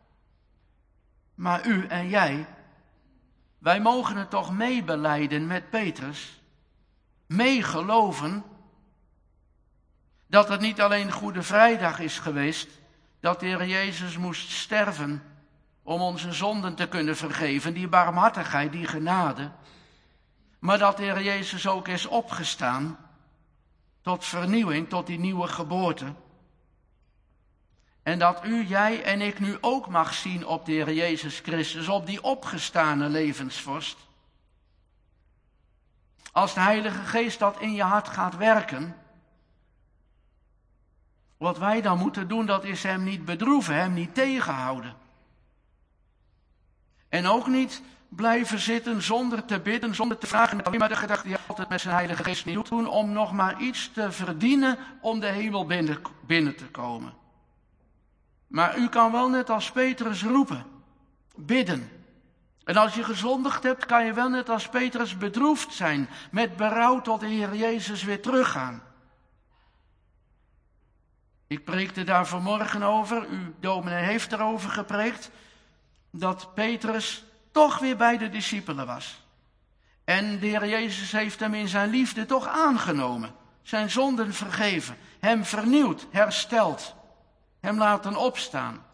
Maar u en jij, wij mogen het toch meebelijden met Petrus. Meegeloven dat het niet alleen Goede Vrijdag is geweest, dat de Heer Jezus moest sterven om onze zonden te kunnen vergeven, die barmhartigheid, die genade. Maar dat de Heer Jezus ook is opgestaan tot vernieuwing, tot die nieuwe geboorte. En dat u, jij en ik nu ook mag zien op de Heer Jezus Christus, op die opgestane levensvorst. Als de Heilige Geest dat in je hart gaat werken, wat wij dan moeten doen, dat is hem niet bedroeven, hem niet tegenhouden. En ook niet blijven zitten zonder te bidden, zonder te vragen, met alleen maar de gedachte die hij altijd met zijn Heilige Geest niet doen, om nog maar iets te verdienen om de hemel binnen te komen. Maar u kan wel net als Petrus roepen, bidden. En als je gezondigd hebt, kan je wel net als Petrus bedroefd zijn, met berouw tot de Heer Jezus weer teruggaan. Ik preekte daar vanmorgen over, uw dominee heeft erover gepreekt, dat Petrus toch weer bij de discipelen was. En de Heer Jezus heeft hem in zijn liefde toch aangenomen, zijn zonden vergeven, hem vernieuwd, hersteld, hem laten opstaan.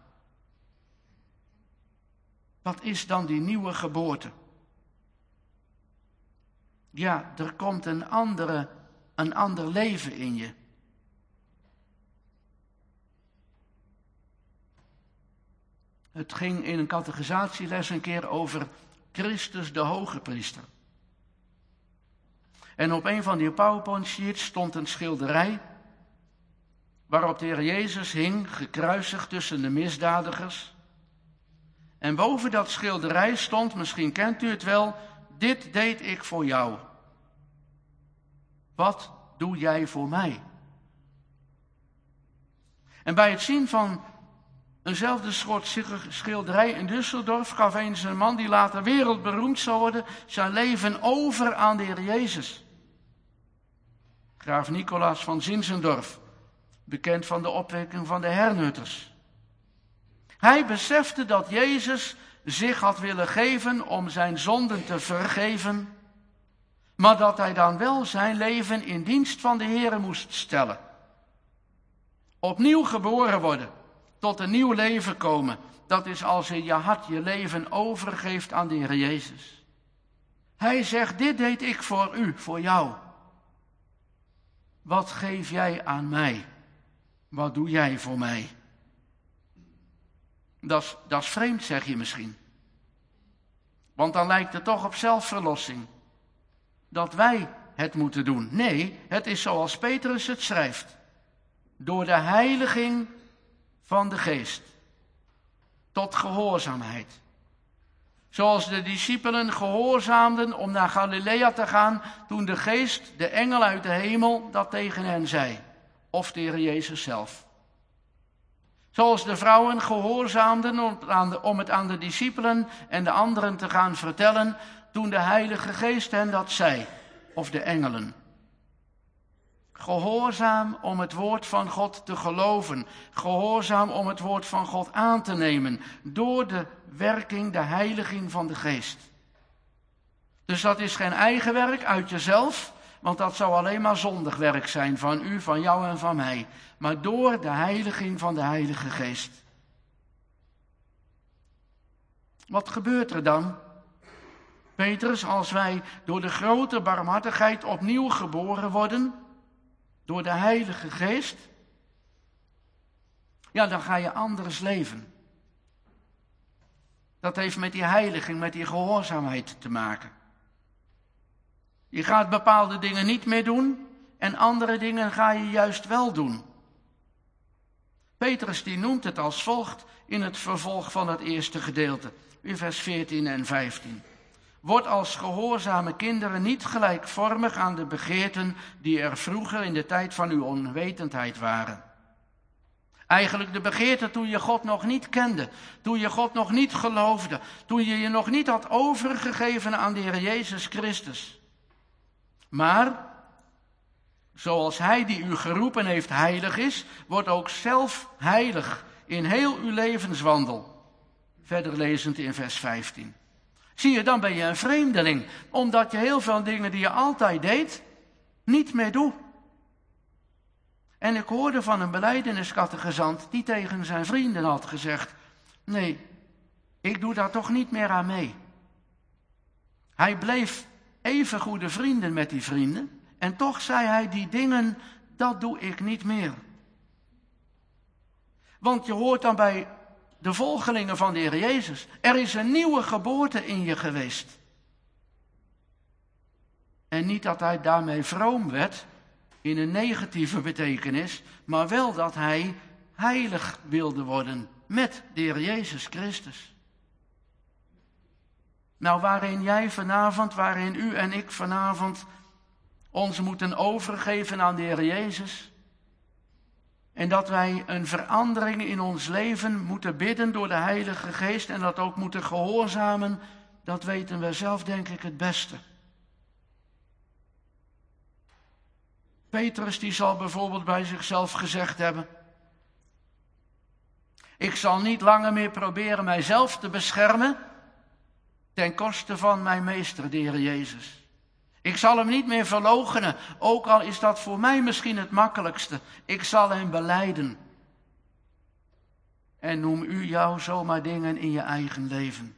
Wat is dan die nieuwe geboorte? Ja, er komt een ander leven in je. Het ging in een catechisatieles een keer over Christus de hoge priester. En op een van die PowerPoint sheets stond een schilderij waarop de Heer Jezus hing, gekruisigd tussen de misdadigers. En boven dat schilderij stond, misschien kent u het wel, dit deed ik voor jou. Wat doe jij voor mij? En bij het zien van eenzelfde soort schilderij in Düsseldorf gaf eens een man die later wereldberoemd zou worden zijn leven over aan de Heer Jezus. Graaf Nicolaas van Zinzendorf, bekend van de opwekking van de Hernutters. Hij besefte dat Jezus zich had willen geven om zijn zonden te vergeven, maar dat hij dan wel zijn leven in dienst van de Heer moest stellen. Opnieuw geboren worden, tot een nieuw leven komen, dat is als je je hart, je leven overgeeft aan de Heer Jezus. Hij zegt, dit deed ik voor u, voor jou. Wat geef jij aan mij? Wat doe jij voor mij? Dat is vreemd, zeg je misschien. Want dan lijkt het toch op zelfverlossing. Dat wij het moeten doen. Nee, het is zoals Petrus het schrijft. Door de heiliging van de geest. Tot gehoorzaamheid. Zoals de discipelen gehoorzaamden om naar Galilea te gaan toen de geest, de engel uit de hemel, dat tegen hen zei. Of de Heer Jezus zelf. Zoals de vrouwen gehoorzaamden om het aan de discipelen en de anderen te gaan vertellen toen de Heilige Geest hen dat zei. Of de engelen. Gehoorzaam om het woord van God te geloven. Gehoorzaam om het woord van God aan te nemen. Door de werking, de heiliging van de geest. Dus dat is geen eigen werk uit jezelf. Want dat zou alleen maar zondig werk zijn van u, van jou en van mij. Maar door de heiliging van de Heilige Geest. Wat gebeurt er dan? Petrus, als wij door de grote barmhartigheid opnieuw geboren worden, door de Heilige Geest, ja, dan ga je anders leven. Dat heeft met die heiliging, met die gehoorzaamheid te maken. Je gaat bepaalde dingen niet meer doen en andere dingen ga je juist wel doen. Petrus die noemt het als volgt in het vervolg van het eerste gedeelte, in vers 14 en 15. Word als gehoorzame kinderen niet gelijkvormig aan de begeerten die er vroeger in de tijd van uw onwetendheid waren. Eigenlijk de begeerte toen je God nog niet kende, toen je God nog niet geloofde, toen je je nog niet had overgegeven aan de Heer Jezus Christus. Maar, zoals Hij die u geroepen heeft heilig is, wordt ook zelf heilig in heel uw levenswandel. Verder lezend in vers 15. Zie je, dan ben je een vreemdeling, omdat je heel veel dingen die je altijd deed, niet meer doet. En ik hoorde van een belijdeniscategezant die tegen zijn vrienden had gezegd, nee, ik doe daar toch niet meer aan mee. Hij bleef even goede vrienden met die vrienden en toch zei hij, die dingen, dat doe ik niet meer. Want je hoort dan bij de volgelingen van de Heer Jezus, er is een nieuwe geboorte in je geweest. En niet dat hij daarmee vroom werd, in een negatieve betekenis, maar wel dat hij heilig wilde worden met de Heer Jezus Christus. Nou, waarin jij vanavond, waarin u en ik vanavond ons moeten overgeven aan de Heer Jezus. En dat wij een verandering in ons leven moeten bidden door de Heilige Geest en dat ook moeten gehoorzamen, dat weten we zelf denk ik het beste. Petrus die zal bijvoorbeeld bij zichzelf gezegd hebben, ik zal niet langer meer proberen mijzelf te beschermen ten koste van mijn meester, de Heer Jezus. Ik zal hem niet meer verloochenen, ook al is dat voor mij misschien het makkelijkste. Ik zal hem belijden. En noem u jou zomaar dingen in je eigen leven.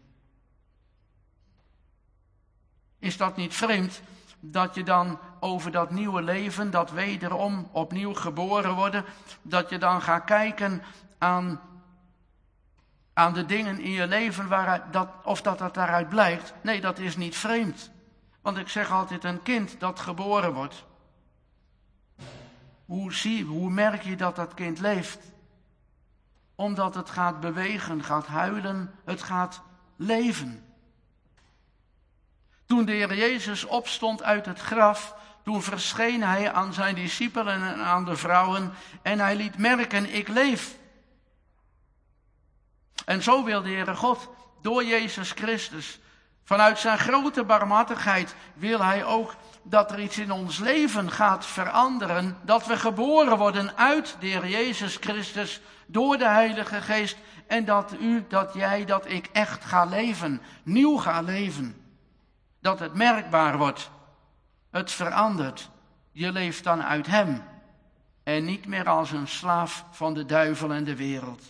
Is dat niet vreemd dat je dan over dat nieuwe leven, dat wederom opnieuw geboren worden, dat je dan gaat kijken aan de dingen in je leven of dat daaruit blijkt? Nee, dat is niet vreemd. Want ik zeg altijd, een kind dat geboren wordt, hoe merk je dat dat kind leeft? Omdat het gaat bewegen, gaat huilen, het gaat leven. Toen de Heer Jezus opstond uit het graf, toen verscheen hij aan zijn discipelen en aan de vrouwen en hij liet merken, ik leef. En zo wil de Heere God door Jezus Christus, vanuit zijn grote barmhartigheid, wil hij ook dat er iets in ons leven gaat veranderen. Dat we geboren worden uit de Heer Jezus Christus door de Heilige Geest. En dat u, dat jij, dat ik echt ga leven, nieuw ga leven. Dat het merkbaar wordt, het verandert. Je leeft dan uit hem en niet meer als een slaaf van de duivel en de wereld.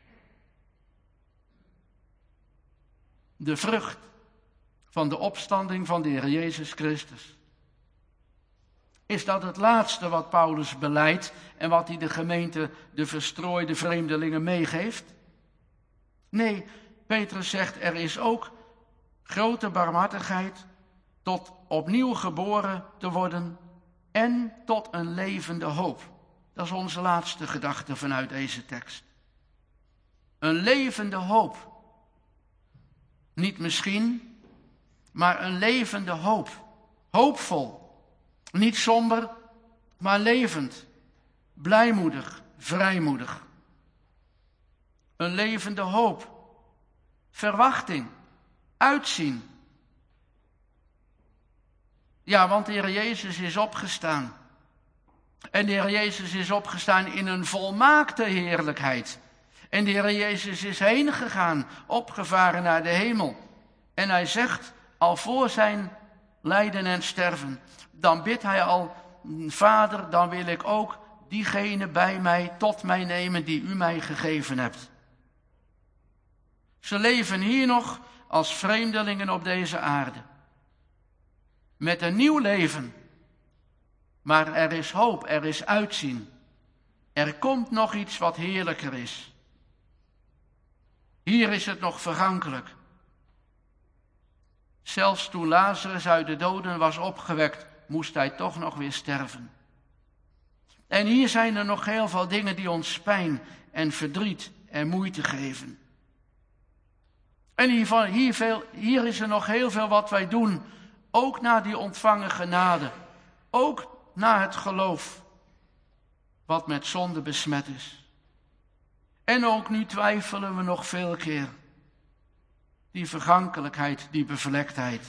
De vrucht van de opstanding van de Heer Jezus Christus. Is dat het laatste wat Paulus belijdt en wat hij de gemeente, de verstrooide vreemdelingen meegeeft? Nee, Petrus zegt er is ook grote barmhartigheid tot opnieuw geboren te worden en tot een levende hoop. Dat is onze laatste gedachte vanuit deze tekst. Een levende hoop. Niet misschien, maar een levende hoop. Hoopvol. Niet somber, maar levend. Blijmoedig, vrijmoedig. Een levende hoop. Verwachting. Uitzien. Ja, want de Heer Jezus is opgestaan. En de Heer Jezus is opgestaan in een volmaakte heerlijkheid. En de Heer Jezus is heen gegaan, opgevaren naar de hemel. En hij zegt, al voor zijn lijden en sterven, dan bidt hij al, Vader, dan wil ik ook diegene bij mij, tot mij nemen die u mij gegeven hebt. Ze leven hier nog als vreemdelingen op deze aarde. Met een nieuw leven. Maar er is hoop, er is uitzien. Er komt nog iets wat heerlijker is. Hier is het nog vergankelijk. Zelfs toen Lazarus uit de doden was opgewekt, moest hij toch nog weer sterven. En hier zijn er nog heel veel dingen die ons pijn en verdriet en moeite geven. En hier is er nog heel veel wat wij doen, ook na die ontvangen genade, ook na het geloof, wat met zonde besmet is. En ook nu twijfelen we nog veel keer. Die vergankelijkheid, die bevlektheid.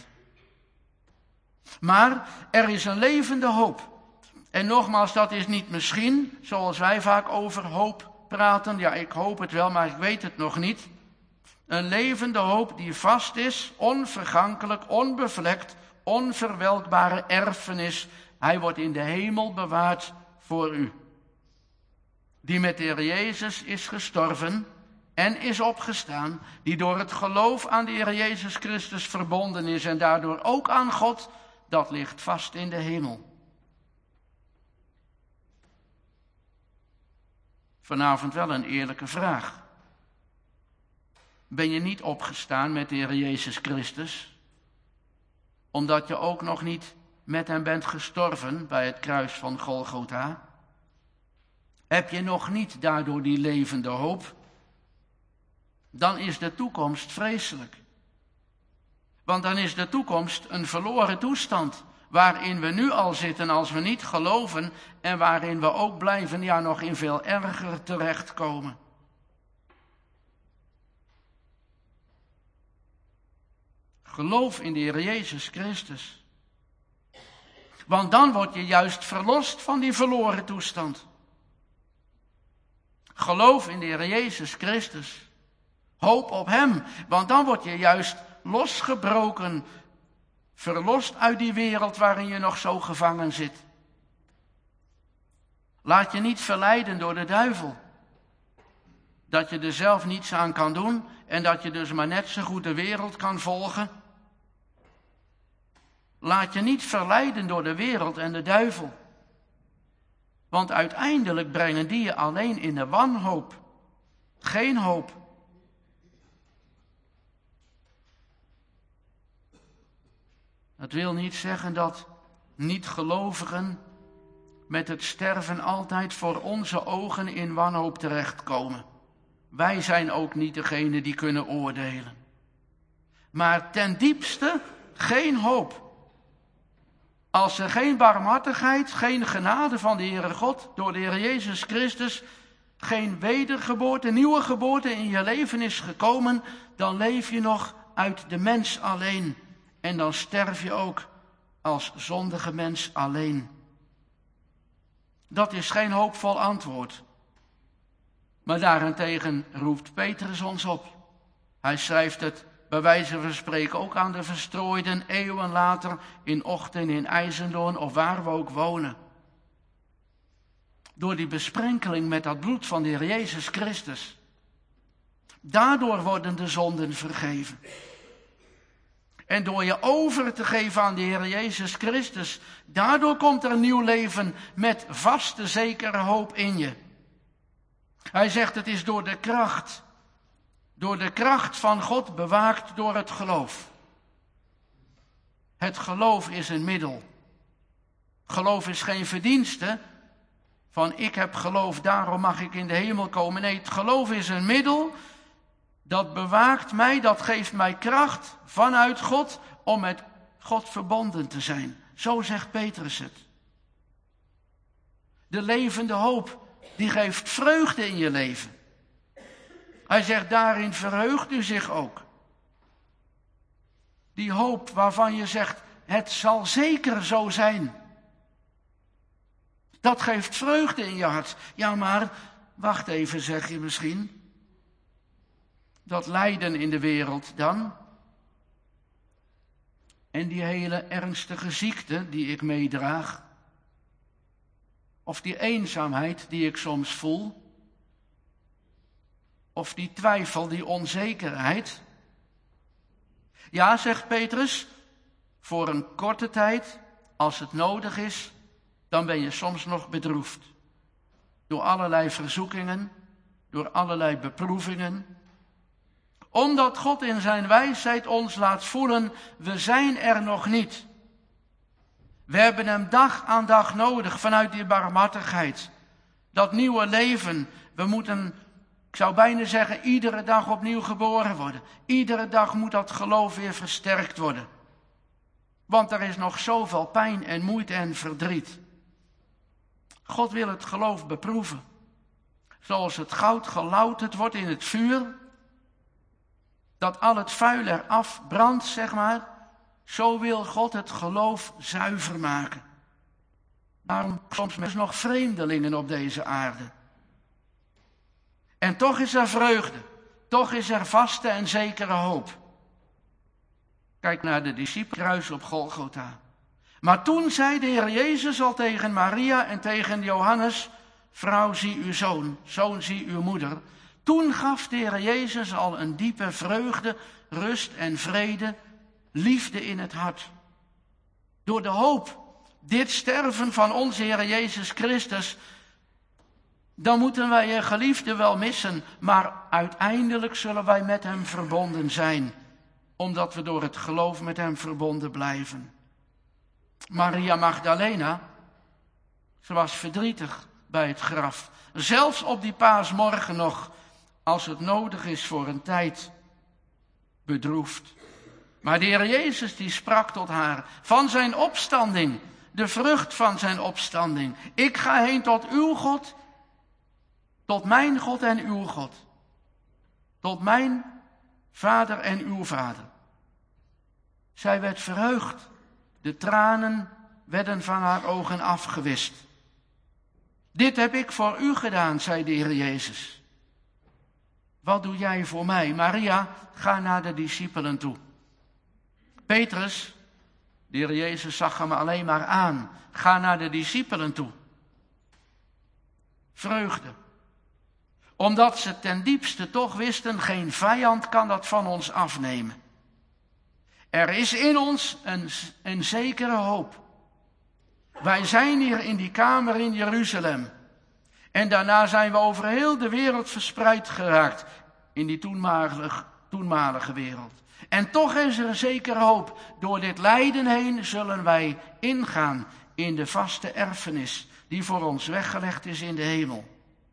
Maar er is een levende hoop. En nogmaals, dat is niet misschien, zoals wij vaak over hoop praten. Ja, ik hoop het wel, maar ik weet het nog niet. Een levende hoop die vast is, onvergankelijk, onbevlekt, onverwelkbare erfenis. Hij wordt in de hemel bewaard voor u. Die met de Heer Jezus is gestorven en is opgestaan, die door het geloof aan de Heer Jezus Christus verbonden is en daardoor ook aan God, dat ligt vast in de hemel. Vanavond wel een eerlijke vraag. Ben je niet opgestaan met de Heer Jezus Christus, omdat je ook nog niet met hem bent gestorven bij het kruis van Golgotha? Heb je nog niet daardoor die levende hoop? Dan is de toekomst vreselijk. Want dan is de toekomst een verloren toestand, waarin we nu al zitten als we niet geloven en waarin we ook blijven, ja, nog in veel erger terechtkomen. Geloof in de Heer Jezus Christus. Want dan word je juist verlost van die verloren toestand. Geloof in de Heer Jezus Christus. Hoop op hem, want dan word je juist losgebroken, verlost uit die wereld waarin je nog zo gevangen zit. Laat je niet verleiden door de duivel. Dat je er zelf niets aan kan doen en dat je dus maar net zo goed de wereld kan volgen. Laat je niet verleiden door de wereld en de duivel. Want uiteindelijk brengen die je alleen in de wanhoop. Geen hoop. Dat wil niet zeggen dat niet-gelovigen met het sterven altijd voor onze ogen in wanhoop terechtkomen. Wij zijn ook niet degene die kunnen oordelen. Maar ten diepste geen hoop. Als er geen barmhartigheid, geen genade van de Heere God door de Heer Jezus Christus, geen wedergeboorte, nieuwe geboorte in je leven is gekomen, dan leef je nog uit de mens alleen. En dan sterf je ook als zondige mens alleen. Dat is geen hoopvol antwoord. Maar daarentegen roept Petrus ons op. Hij schrijft het bij wijze van spreken ook aan de verstrooiden eeuwen later in Ochten, in IJzendoorn of waar we ook wonen. Door die besprenkeling met dat bloed van de Heer Jezus Christus. Daardoor worden de zonden vergeven. En door je over te geven aan de Heer Jezus Christus, daardoor komt er een nieuw leven met vaste, zekere hoop in je. Hij zegt, het is door de kracht van God bewaakt door het geloof. Het geloof is een middel. Geloof is geen verdienste van ik heb geloof, daarom mag ik in de hemel komen. Nee, het geloof is een middel dat bewaakt mij, dat geeft mij kracht vanuit God om met God verbonden te zijn. Zo zegt Petrus het. De levende hoop, die geeft vreugde in je leven. Hij zegt, daarin verheugt u zich ook. Die hoop waarvan je zegt, het zal zeker zo zijn. Dat geeft vreugde in je hart. Ja, maar, wacht even, zeg je misschien. Dat lijden in de wereld dan. En die hele ernstige ziekte die ik meedraag. Of die eenzaamheid die ik soms voel. Of die twijfel, die onzekerheid. Ja, zegt Petrus, voor een korte tijd, als het nodig is, dan ben je soms nog bedroefd. Door allerlei verzoekingen, door allerlei beproevingen. Omdat God in zijn wijsheid ons laat voelen, we zijn er nog niet. We hebben hem dag aan dag nodig vanuit die barmhartigheid. Dat nieuwe leven, we moeten, ik zou bijna zeggen, iedere dag opnieuw geboren worden. Iedere dag moet dat geloof weer versterkt worden. Want er is nog zoveel pijn en moeite en verdriet. God wil het geloof beproeven. Zoals het goud gelouterd wordt in het vuur. Dat al het vuil eraf brandt, zeg maar. Zo wil God het geloof zuiver maken. Daarom soms nog vreemdelingen op deze aarde. En toch is er vreugde. Toch is er vaste en zekere hoop. Kijk naar de discipelkruis op Golgotha. Maar toen zei de Heer Jezus al tegen Maria en tegen Johannes, vrouw, zie uw zoon, zoon, zie uw moeder. Toen gaf de Heer Jezus al een diepe vreugde, rust en vrede, liefde in het hart. Door de hoop, dit sterven van onze Heer Jezus Christus, dan moeten wij een geliefde wel missen, maar uiteindelijk zullen wij met hem verbonden zijn, omdat we door het geloof met hem verbonden blijven. Maria Magdalena, ze was verdrietig bij het graf. Zelfs op die paasmorgen nog, als het nodig is voor een tijd, bedroefd. Maar de Heer Jezus die sprak tot haar van zijn opstanding, de vrucht van zijn opstanding. Ik ga heen tot uw God, tot mijn God en uw God. Tot mijn vader en uw vader. Zij werd verheugd. De tranen werden van haar ogen afgewist. Dit heb ik voor u gedaan, zei de Heer Jezus. Wat doe jij voor mij? Maria, ga naar de discipelen toe. Petrus, de Heer Jezus zag hem alleen maar aan. Ga naar de discipelen toe. Vreugde. Omdat ze ten diepste toch wisten, geen vijand kan dat van ons afnemen. Er is in ons een zekere hoop. Wij zijn hier in die kamer in Jeruzalem. En daarna zijn we over heel de wereld verspreid geraakt. In die toenmalige wereld. En toch is er een zekere hoop. Door dit lijden heen zullen wij ingaan in de vaste erfenis die voor ons weggelegd is in de hemel.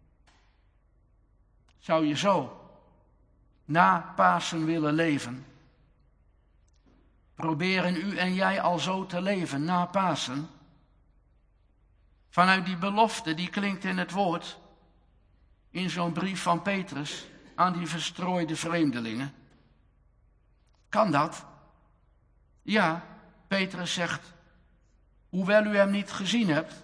Zou je zo na Pasen willen leven? Proberen u en jij al zo te leven na Pasen? Vanuit die belofte die klinkt in het woord, in zo'n brief van Petrus aan die verstrooide vreemdelingen. Kan dat? Ja, Petrus zegt, hoewel u hem niet gezien hebt.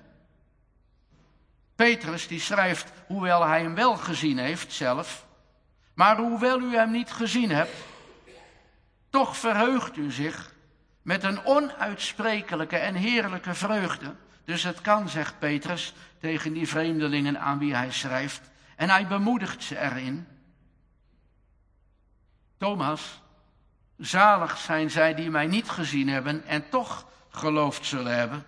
Petrus die schrijft, hoewel hij hem wel gezien heeft zelf, maar hoewel u hem niet gezien hebt, toch verheugt u zich met een onuitsprekelijke en heerlijke vreugde. Dus het kan, zegt Petrus tegen die vreemdelingen aan wie hij schrijft. En hij bemoedigt ze erin. Thomas, zalig zijn zij die mij niet gezien hebben en toch geloofd zullen hebben.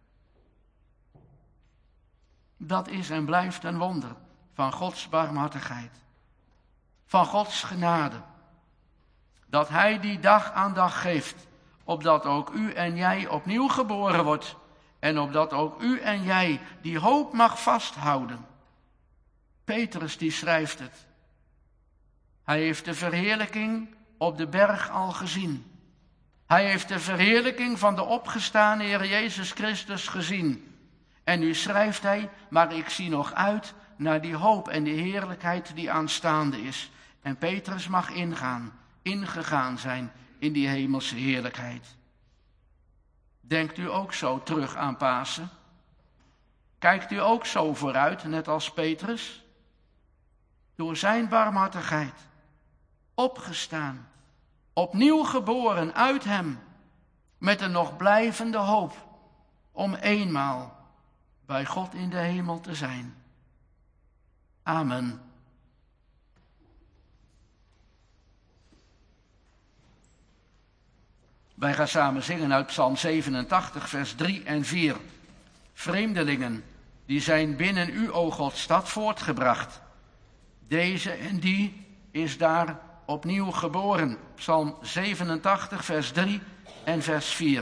Dat is en blijft een wonder van Gods barmhartigheid. Van Gods genade. Dat hij die dag aan dag geeft, opdat ook u en jij opnieuw geboren wordt. En opdat ook u en jij die hoop mag vasthouden. Petrus die schrijft het. Hij heeft de verheerlijking op de berg al gezien. Hij heeft de verheerlijking van de opgestane Heer Jezus Christus gezien. En nu schrijft hij, maar ik zie nog uit naar die hoop en die heerlijkheid die aanstaande is. En Petrus mag ingegaan zijn in die hemelse heerlijkheid. Denkt u ook zo terug aan Pasen? Kijkt u ook zo vooruit, net als Petrus? Door zijn barmhartigheid, opgestaan, opnieuw geboren uit hem, met een nog blijvende hoop om eenmaal bij God in de hemel te zijn. Amen. Wij gaan samen zingen uit Psalm 87, vers 3 en 4. Vreemdelingen, die zijn binnen u, o God, stad voortgebracht. Deze en die is daar opnieuw geboren. Psalm 87, vers 3 en vers 4.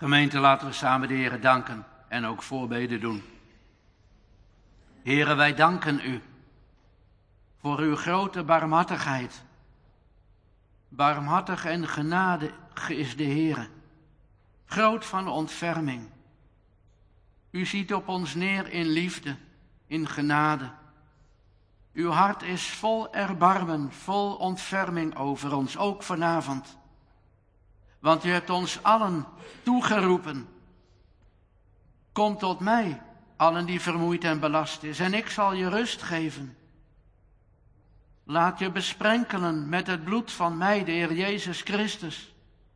Gemeente, laten we samen de Heere danken en ook voorbeden doen. Heere, wij danken u voor uw grote barmhartigheid. Barmhartig en genadig is de Heere, groot van ontferming. U ziet op ons neer in liefde, in genade. Uw hart is vol erbarmen, vol ontferming over ons, ook vanavond. Want u hebt ons allen toegeroepen. Kom tot mij, allen die vermoeid en belast is, en ik zal je rust geven. Laat je besprenkelen met het bloed van mij, de Heer Jezus Christus.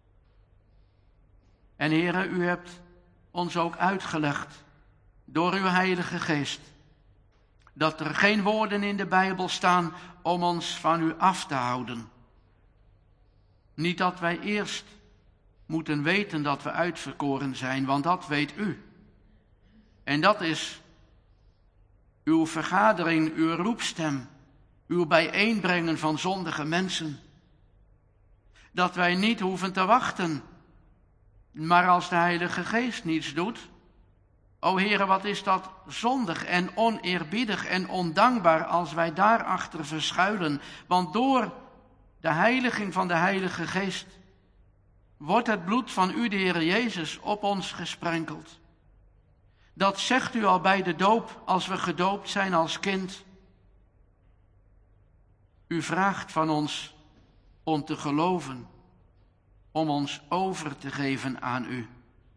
En Heere, u hebt ons ook uitgelegd door uw Heilige Geest, dat er geen woorden in de Bijbel staan om ons van u af te houden. Niet dat wij eerst moeten weten dat we uitverkoren zijn, want dat weet u. En dat is uw vergadering, uw roepstem, uw bijeenbrengen van zondige mensen. Dat wij niet hoeven te wachten, maar als de Heilige Geest niets doet, o Heere, wat is dat zondig en oneerbiedig en ondankbaar als wij daarachter verschuilen. Want door de heiliging van de Heilige Geest wordt het bloed van u, de Heer Jezus, op ons gesprenkeld. Dat zegt u al bij de doop, als we gedoopt zijn als kind. U vraagt van ons om te geloven, om ons over te geven aan u.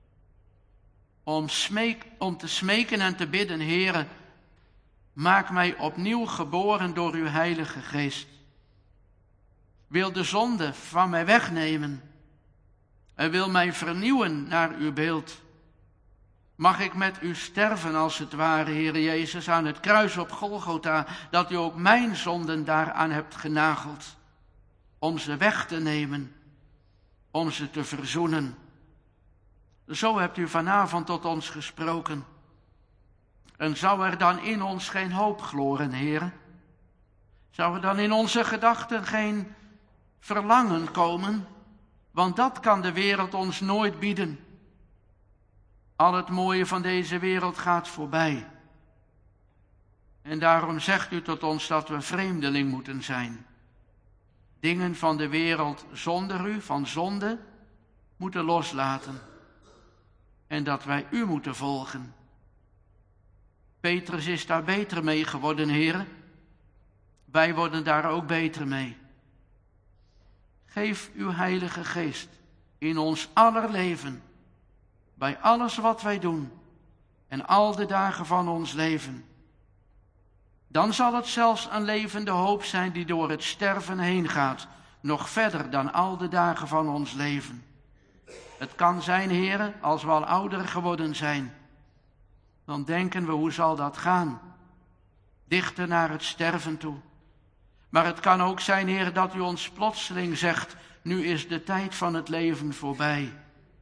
Om te smeken en te bidden, Heere, maak mij opnieuw geboren door uw Heilige Geest. Wil de zonde van mij wegnemen en wil mij vernieuwen naar uw beeld. Mag ik met u sterven als het ware, Heere Jezus, aan het kruis op Golgotha, dat u ook mijn zonden daaraan hebt genageld, om ze weg te nemen, om ze te verzoenen. Zo hebt u vanavond tot ons gesproken. En zou er dan in ons geen hoop gloren, Heere? Zou er dan in onze gedachten geen verlangen komen? Want dat kan de wereld ons nooit bieden. Al het mooie van deze wereld gaat voorbij. En daarom zegt u tot ons dat we vreemdeling moeten zijn. Dingen van de wereld zonder u, van zonde, moeten loslaten. En dat wij u moeten volgen. Petrus is daar beter mee geworden, Heere. Wij worden daar ook beter mee. Geef uw Heilige Geest in ons aller leven, bij alles wat wij doen en al de dagen van ons leven. Dan zal het zelfs een levende hoop zijn die door het sterven heen gaat, nog verder dan al de dagen van ons leven. Het kan zijn, Heere, als we al ouder geworden zijn. Dan denken we, hoe zal dat gaan? Dichter naar het sterven toe. Maar het kan ook zijn, Heere, dat u ons plotseling zegt, nu is de tijd van het leven voorbij.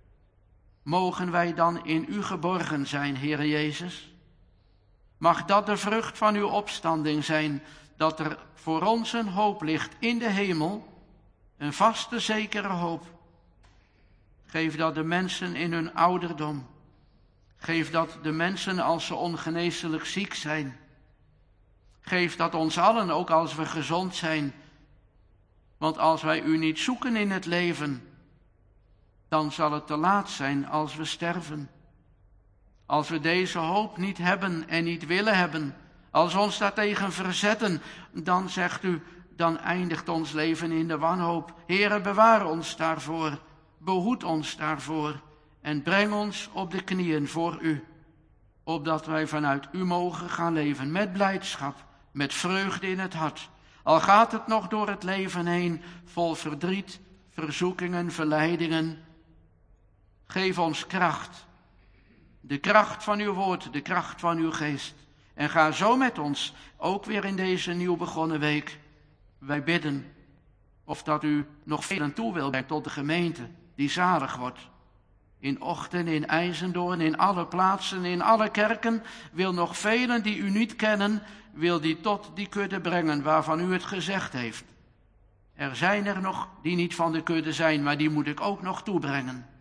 Mogen wij dan in u geborgen zijn, Heere Jezus? Mag dat de vrucht van uw opstanding zijn, dat er voor ons een hoop ligt in de hemel, een vaste, zekere hoop. Geef dat de mensen in hun ouderdom, geef dat de mensen als ze ongeneeslijk ziek zijn. Geef dat ons allen, ook als we gezond zijn. Want als wij u niet zoeken in het leven, dan zal het te laat zijn als we sterven. Als we deze hoop niet hebben en niet willen hebben, als we ons daartegen verzetten, dan zegt u, dan eindigt ons leven in de wanhoop. Heere, bewaar ons daarvoor, behoed ons daarvoor en breng ons op de knieën voor u, opdat wij vanuit u mogen gaan leven met blijdschap, met vreugde in het hart. Al gaat het nog door het leven heen, vol verdriet, verzoekingen, verleidingen. Geef ons kracht, de kracht van uw woord, de kracht van uw geest. En ga zo met ons, ook weer in deze nieuw begonnen week. Wij bidden of dat u nog velen toe wil brengen tot de gemeente die zalig wordt. In Ochten, in IJzendoorn, in alle plaatsen, in alle kerken, wil nog velen die u niet kennen, wil die tot die kudde brengen waarvan u het gezegd heeft. Er zijn er nog die niet van de kudde zijn, maar die moet ik ook nog toebrengen.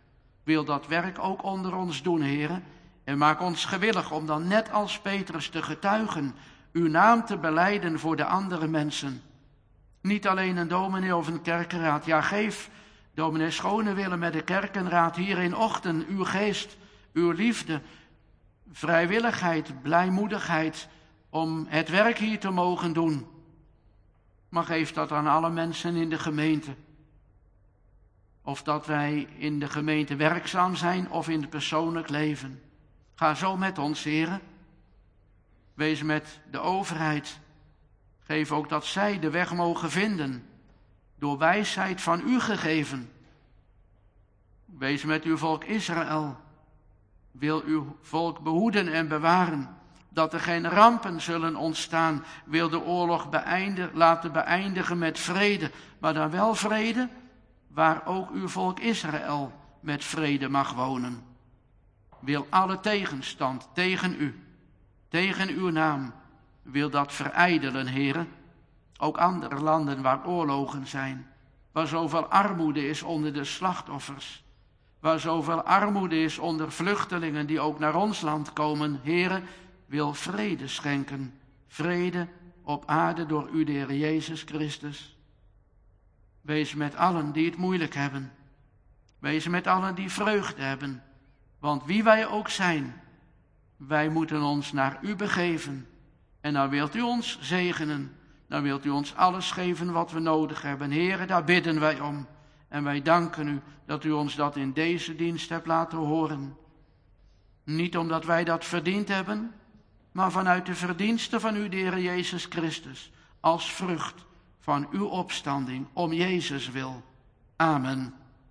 Wil dat werk ook onder ons doen, heren. En maak ons gewillig om dan net als Petrus te getuigen, uw naam te belijden voor de andere mensen. Niet alleen een dominee of een kerkenraad. Ja, geef dominee Schonewille met de kerkenraad hier in Ochten uw geest, uw liefde, vrijwilligheid, blijmoedigheid om het werk hier te mogen doen. Maar geef dat aan alle mensen in de gemeente. Of dat wij in de gemeente werkzaam zijn of in het persoonlijk leven. Ga zo met ons, heren. Wees met de overheid. Geef ook dat zij de weg mogen vinden, door wijsheid van u gegeven. Wees met uw volk Israël. Wil uw volk behoeden en bewaren, dat er geen rampen zullen ontstaan. Wil de oorlog laten beëindigen met vrede, maar dan wel vrede waar ook uw volk Israël met vrede mag wonen. Wil alle tegenstand tegen u, tegen uw naam, wil dat verijdelen, heren. Ook andere landen waar oorlogen zijn, waar zoveel armoede is onder de slachtoffers, waar zoveel armoede is onder vluchtelingen die ook naar ons land komen. Heren, wil vrede schenken, vrede op aarde door u, de Heer Jezus Christus. Wees met allen die het moeilijk hebben. Wees met allen die vreugde hebben. Want wie wij ook zijn, wij moeten ons naar u begeven. En dan wilt u ons zegenen. Dan wilt u ons alles geven wat we nodig hebben. Heren, daar bidden wij om. En wij danken u dat u ons dat in deze dienst hebt laten horen. Niet omdat wij dat verdiend hebben, maar vanuit de verdiensten van u, de Heer Jezus Christus. Als vrucht van uw opstanding, om Jezus wil. Amen.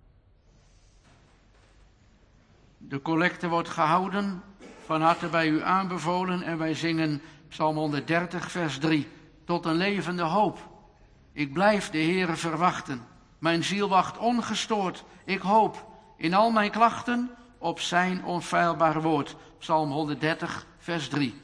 De collecte wordt gehouden, van harte bij u aanbevolen, en wij zingen Psalm 130, vers 3. Tot een levende hoop. Ik blijf de Heere verwachten. Mijn ziel wacht ongestoord. Ik hoop in al mijn klachten op zijn onfeilbaar woord. Psalm 130, vers 3.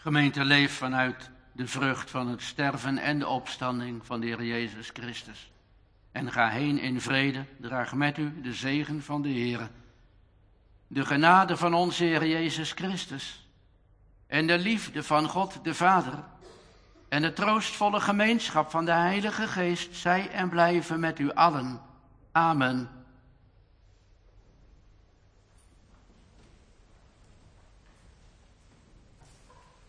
Gemeente, leef vanuit de vrucht van het sterven en de opstanding van de Heer Jezus Christus. En ga heen in vrede, draag met u de zegen van de Heer. De genade van onze Heer Jezus Christus en de liefde van God de Vader en de troostvolle gemeenschap van de Heilige Geest zij en blijven met u allen. Amen.